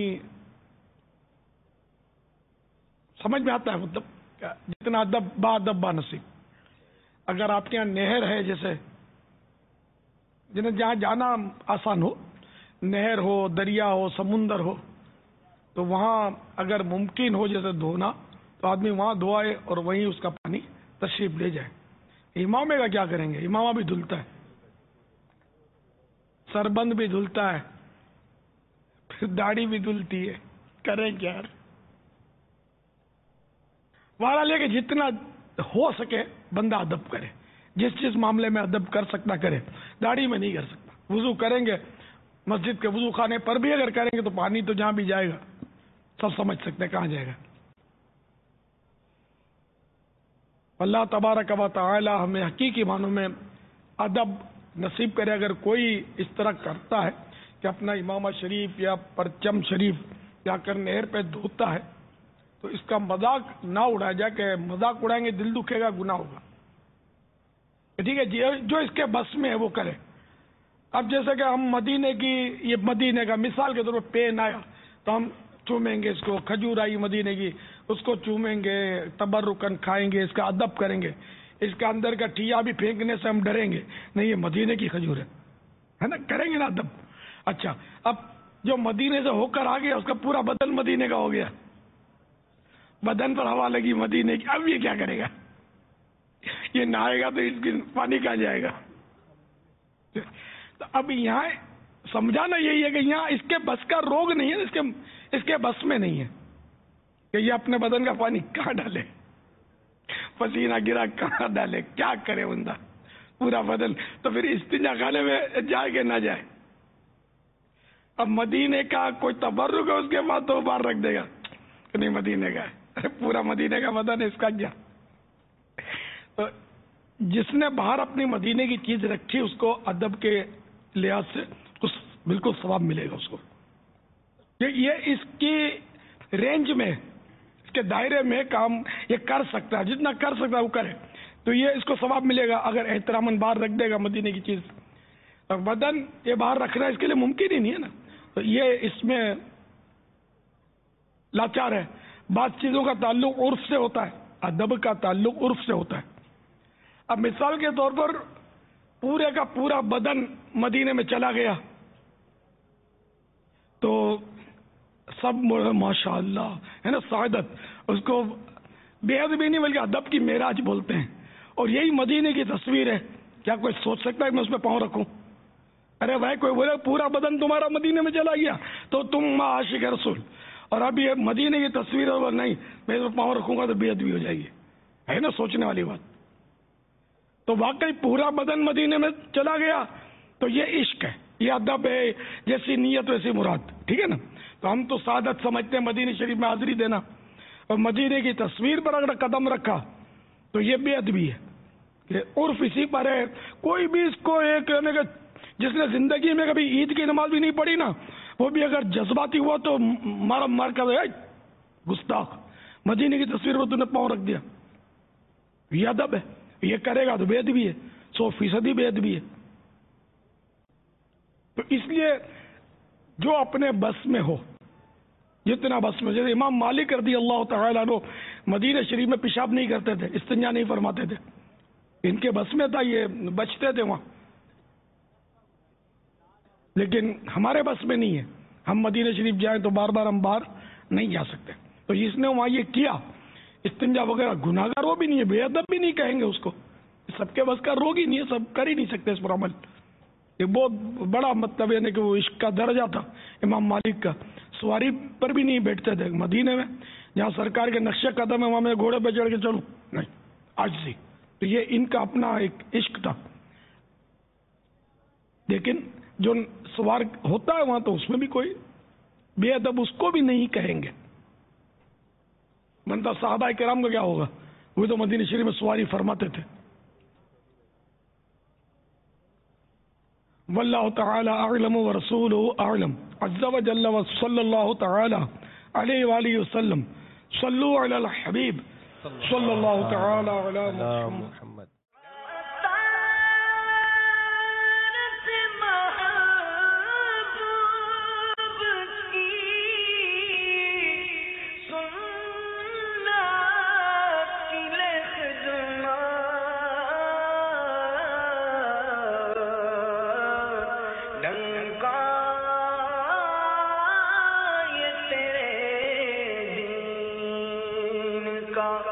[SPEAKER 1] سمجھ میں آتا ہے, مطلب جتنا ادب با ادب با نصیب. اگر آپ کے یہاں نہر ہے, جیسے جنہیں جہاں جانا آسان ہو, نہر ہو, دریا ہو, سمندر ہو, تو وہاں اگر ممکن ہو جیسے دھونا تو آدمی وہاں دھوائے اور وہیں اس کا پانی تشریف لے جائے. امامے کا کیا کریں گے؟ امامہ بھی دھلتا ہے, سربند بھی دھلتا ہے, پھر داڑھی بھی دھلتی ہے, کریں کیا یار. وہاں لے کے جتنا ہو سکے بندہ ادب کرے, جس جس معاملے میں ادب کر سکتا کرے. داڑھی میں نہیں کر سکتا. وضو کریں گے مسجد کے وضو خانے پر بھی اگر کریں گے تو پانی تو جہاں بھی جائے گا سب سمجھ سکتے ہیں کہاں جائے گا. اللہ تبارک و تعالی ہمیں حقیقی معنوں میں ادب نصیب کرے. اگر کوئی اس طرح کرتا ہے کہ اپنا امامہ شریف یا پرچم شریف جا کر نہر پہ دھوتا ہے تو اس کا مذاق نہ اڑایا جائے کہ مذاق اڑائیں گے دل دکھے گا, گناہ ہوگا. ٹھیک ہے, جو اس کے بس میں ہے وہ کرے. اب جیسے کہ ہم مدینے کی, یہ مدینے کا مثال کے طور پر پین آیا تو ہم چومیں گے اس کو, کھجور آئی مدینے کی اس کو چومیں گے, تبرکن کھائیں گے, اس کا ادب کریں گے. اس کے اندر کا ٹھیا بھی پھینکنے سے ہم ڈریں گے, نہیں یہ مدینے کی کھجور ہے نا, کریں گے نا ادب. اچھا, اب جو مدینے سے ہو کر آ گیا اس کا پورا بدن مدینے کا ہو گیا, بدن پر ہوا لگی مدینے کی, اب یہ کیا کرے گا؟ یہ نہائے گا تو اس کی پانی کہاں جائے گا؟ تو اب یہاں سمجھانا یہی ہے کہ یہاں اس کے بس کا روگ نہیں ہے, اس کے اس کے بس میں نہیں ہے کہ یہ اپنے بدن کا پانی کہاں ڈالے, پسینہ گرا کہاں ڈالے, کیا کرے بندہ پورا بدن. تو پھر استنجا خانے میں جائے کہ نہ جائے. اب مدینے کا کوئی تبرک ہے اس کے بعد تو باہر رکھ دے گا کہ نہیں مدینے کا ہے, پورا مدینے کا بدن ہے, اس کا کیا. تو جس نے باہر اپنی مدینے کی چیز رکھی اس کو ادب کے لحاظ سے اس بالکل ثواب ملے گا اس کو. یہ اس کی رینج میں, اس کے دائرے میں کام یہ کر سکتا ہے, جتنا کر سکتا ہے وہ کرے تو یہ اس کو ثواب ملے گا. اگر احتراماً باہر رکھ دے گا مدینے کی چیز, اور بدن یہ باہر رکھنا اس کے لیے ممکن ہی نہیں ہے نا, تو یہ اس میں لاچار ہے. بعض چیزوں کا تعلق عرف سے ہوتا ہے, ادب کا تعلق عرف سے ہوتا ہے. اب مثال کے طور پر پورے کا پورا بدن مدینے میں چلا گیا تو سب ماشاء اللہ ہے نا سعادت، اس کو بے حد بھی نہیں بلکہ ادب کی معراج بولتے ہیں، اور یہی مدینے کی تصویر ہے. کیا کوئی سوچ سکتا ہے کہ میں اس پہ پاؤں رکھوں؟ ارے بھائی کوئی بولے پورا بدن تمہارا مدینے میں چلا گیا تو تم ماں عاشق رسول، اور اب یہ مدینے کی تصویر ہے، نہیں میں اس پہ پاؤں رکھوں گا تو بے ادبی ہو جائے گی، ہے نا سوچنے والی بات. تو واقعی پورا بدن مدینے میں چلا گیا تو یہ عشق ہے، یہ ادب ہے، جیسی نیت ویسی مراد، ٹھیک ہے نا. تو ہم تو سعادت سمجھتے ہیں مدینہ شریف میں حاضری دینا، اور مدینے کی تصویر پر اگر قدم رکھا تو یہ بے ادبی ہے. یہ عرف اسی پر ہے. کوئی بھی اس کو ایک جس نے زندگی میں کبھی عید کی نماز بھی نہیں پڑھی نا، وہ بھی اگر جذباتی ہوا تو مارا مار کر گستاخ مدینے کی تصویر پر تم نے پاؤں رکھ دیا. یہ ادب ہے، یہ کرے گا تو بے ادبی ہے، سو فیصدی بے ادبی ہے. تو اس لیے جو اپنے بس میں ہو، جتنا بس میں، جیسے امام مالک رضی اللہ تعالیٰ عنہ مدینہ شریف میں پیشاب نہیں کرتے تھے، استنجا نہیں فرماتے تھے، ان کے بس میں تھا، یہ بچتے تھے وہاں. لیکن ہمارے بس میں نہیں ہے، ہم مدینہ شریف جائیں تو بار بار ہم باہر نہیں جا سکتے. تو اس نے وہاں یہ کیا استنجا وغیرہ، گناہگار وہ بھی نہیں ہے، بے ادب بھی نہیں کہیں گے اس کو، سب کے بس کا روگ ہی نہیں ہے، سب کر ہی نہیں سکتے اس پر عمل. یہ بہت بڑا مطلب ہے کہ وہ عشق کا درجہ تھا امام مالک کا. سواری پر بھی نہیں بیٹھتے تھے مدینے میں، جہاں سرکار کے نقشے قدم ہے وہاں میں گھوڑے پہ چڑھ کے چلوں نہیں، آج سے. تو یہ ان کا اپنا ایک عشق تھا. لیکن جو سوار ہوتا ہے وہاں تو اس میں بھی کوئی بے ادب اس کو بھی نہیں کہیں گے. منتا صحابہ کرام کا کیا ہوگا، وہ تو مدینہ شریف میں سواری فرماتے تھے. واللہ تعالی اعلم ورسولہ اعلم عز وجل وصلی اللہ تعالی علیہ وآلہ وسلم. صلو علی الحبیب صلی اللہ تعالی علی محمد.
[SPEAKER 12] کا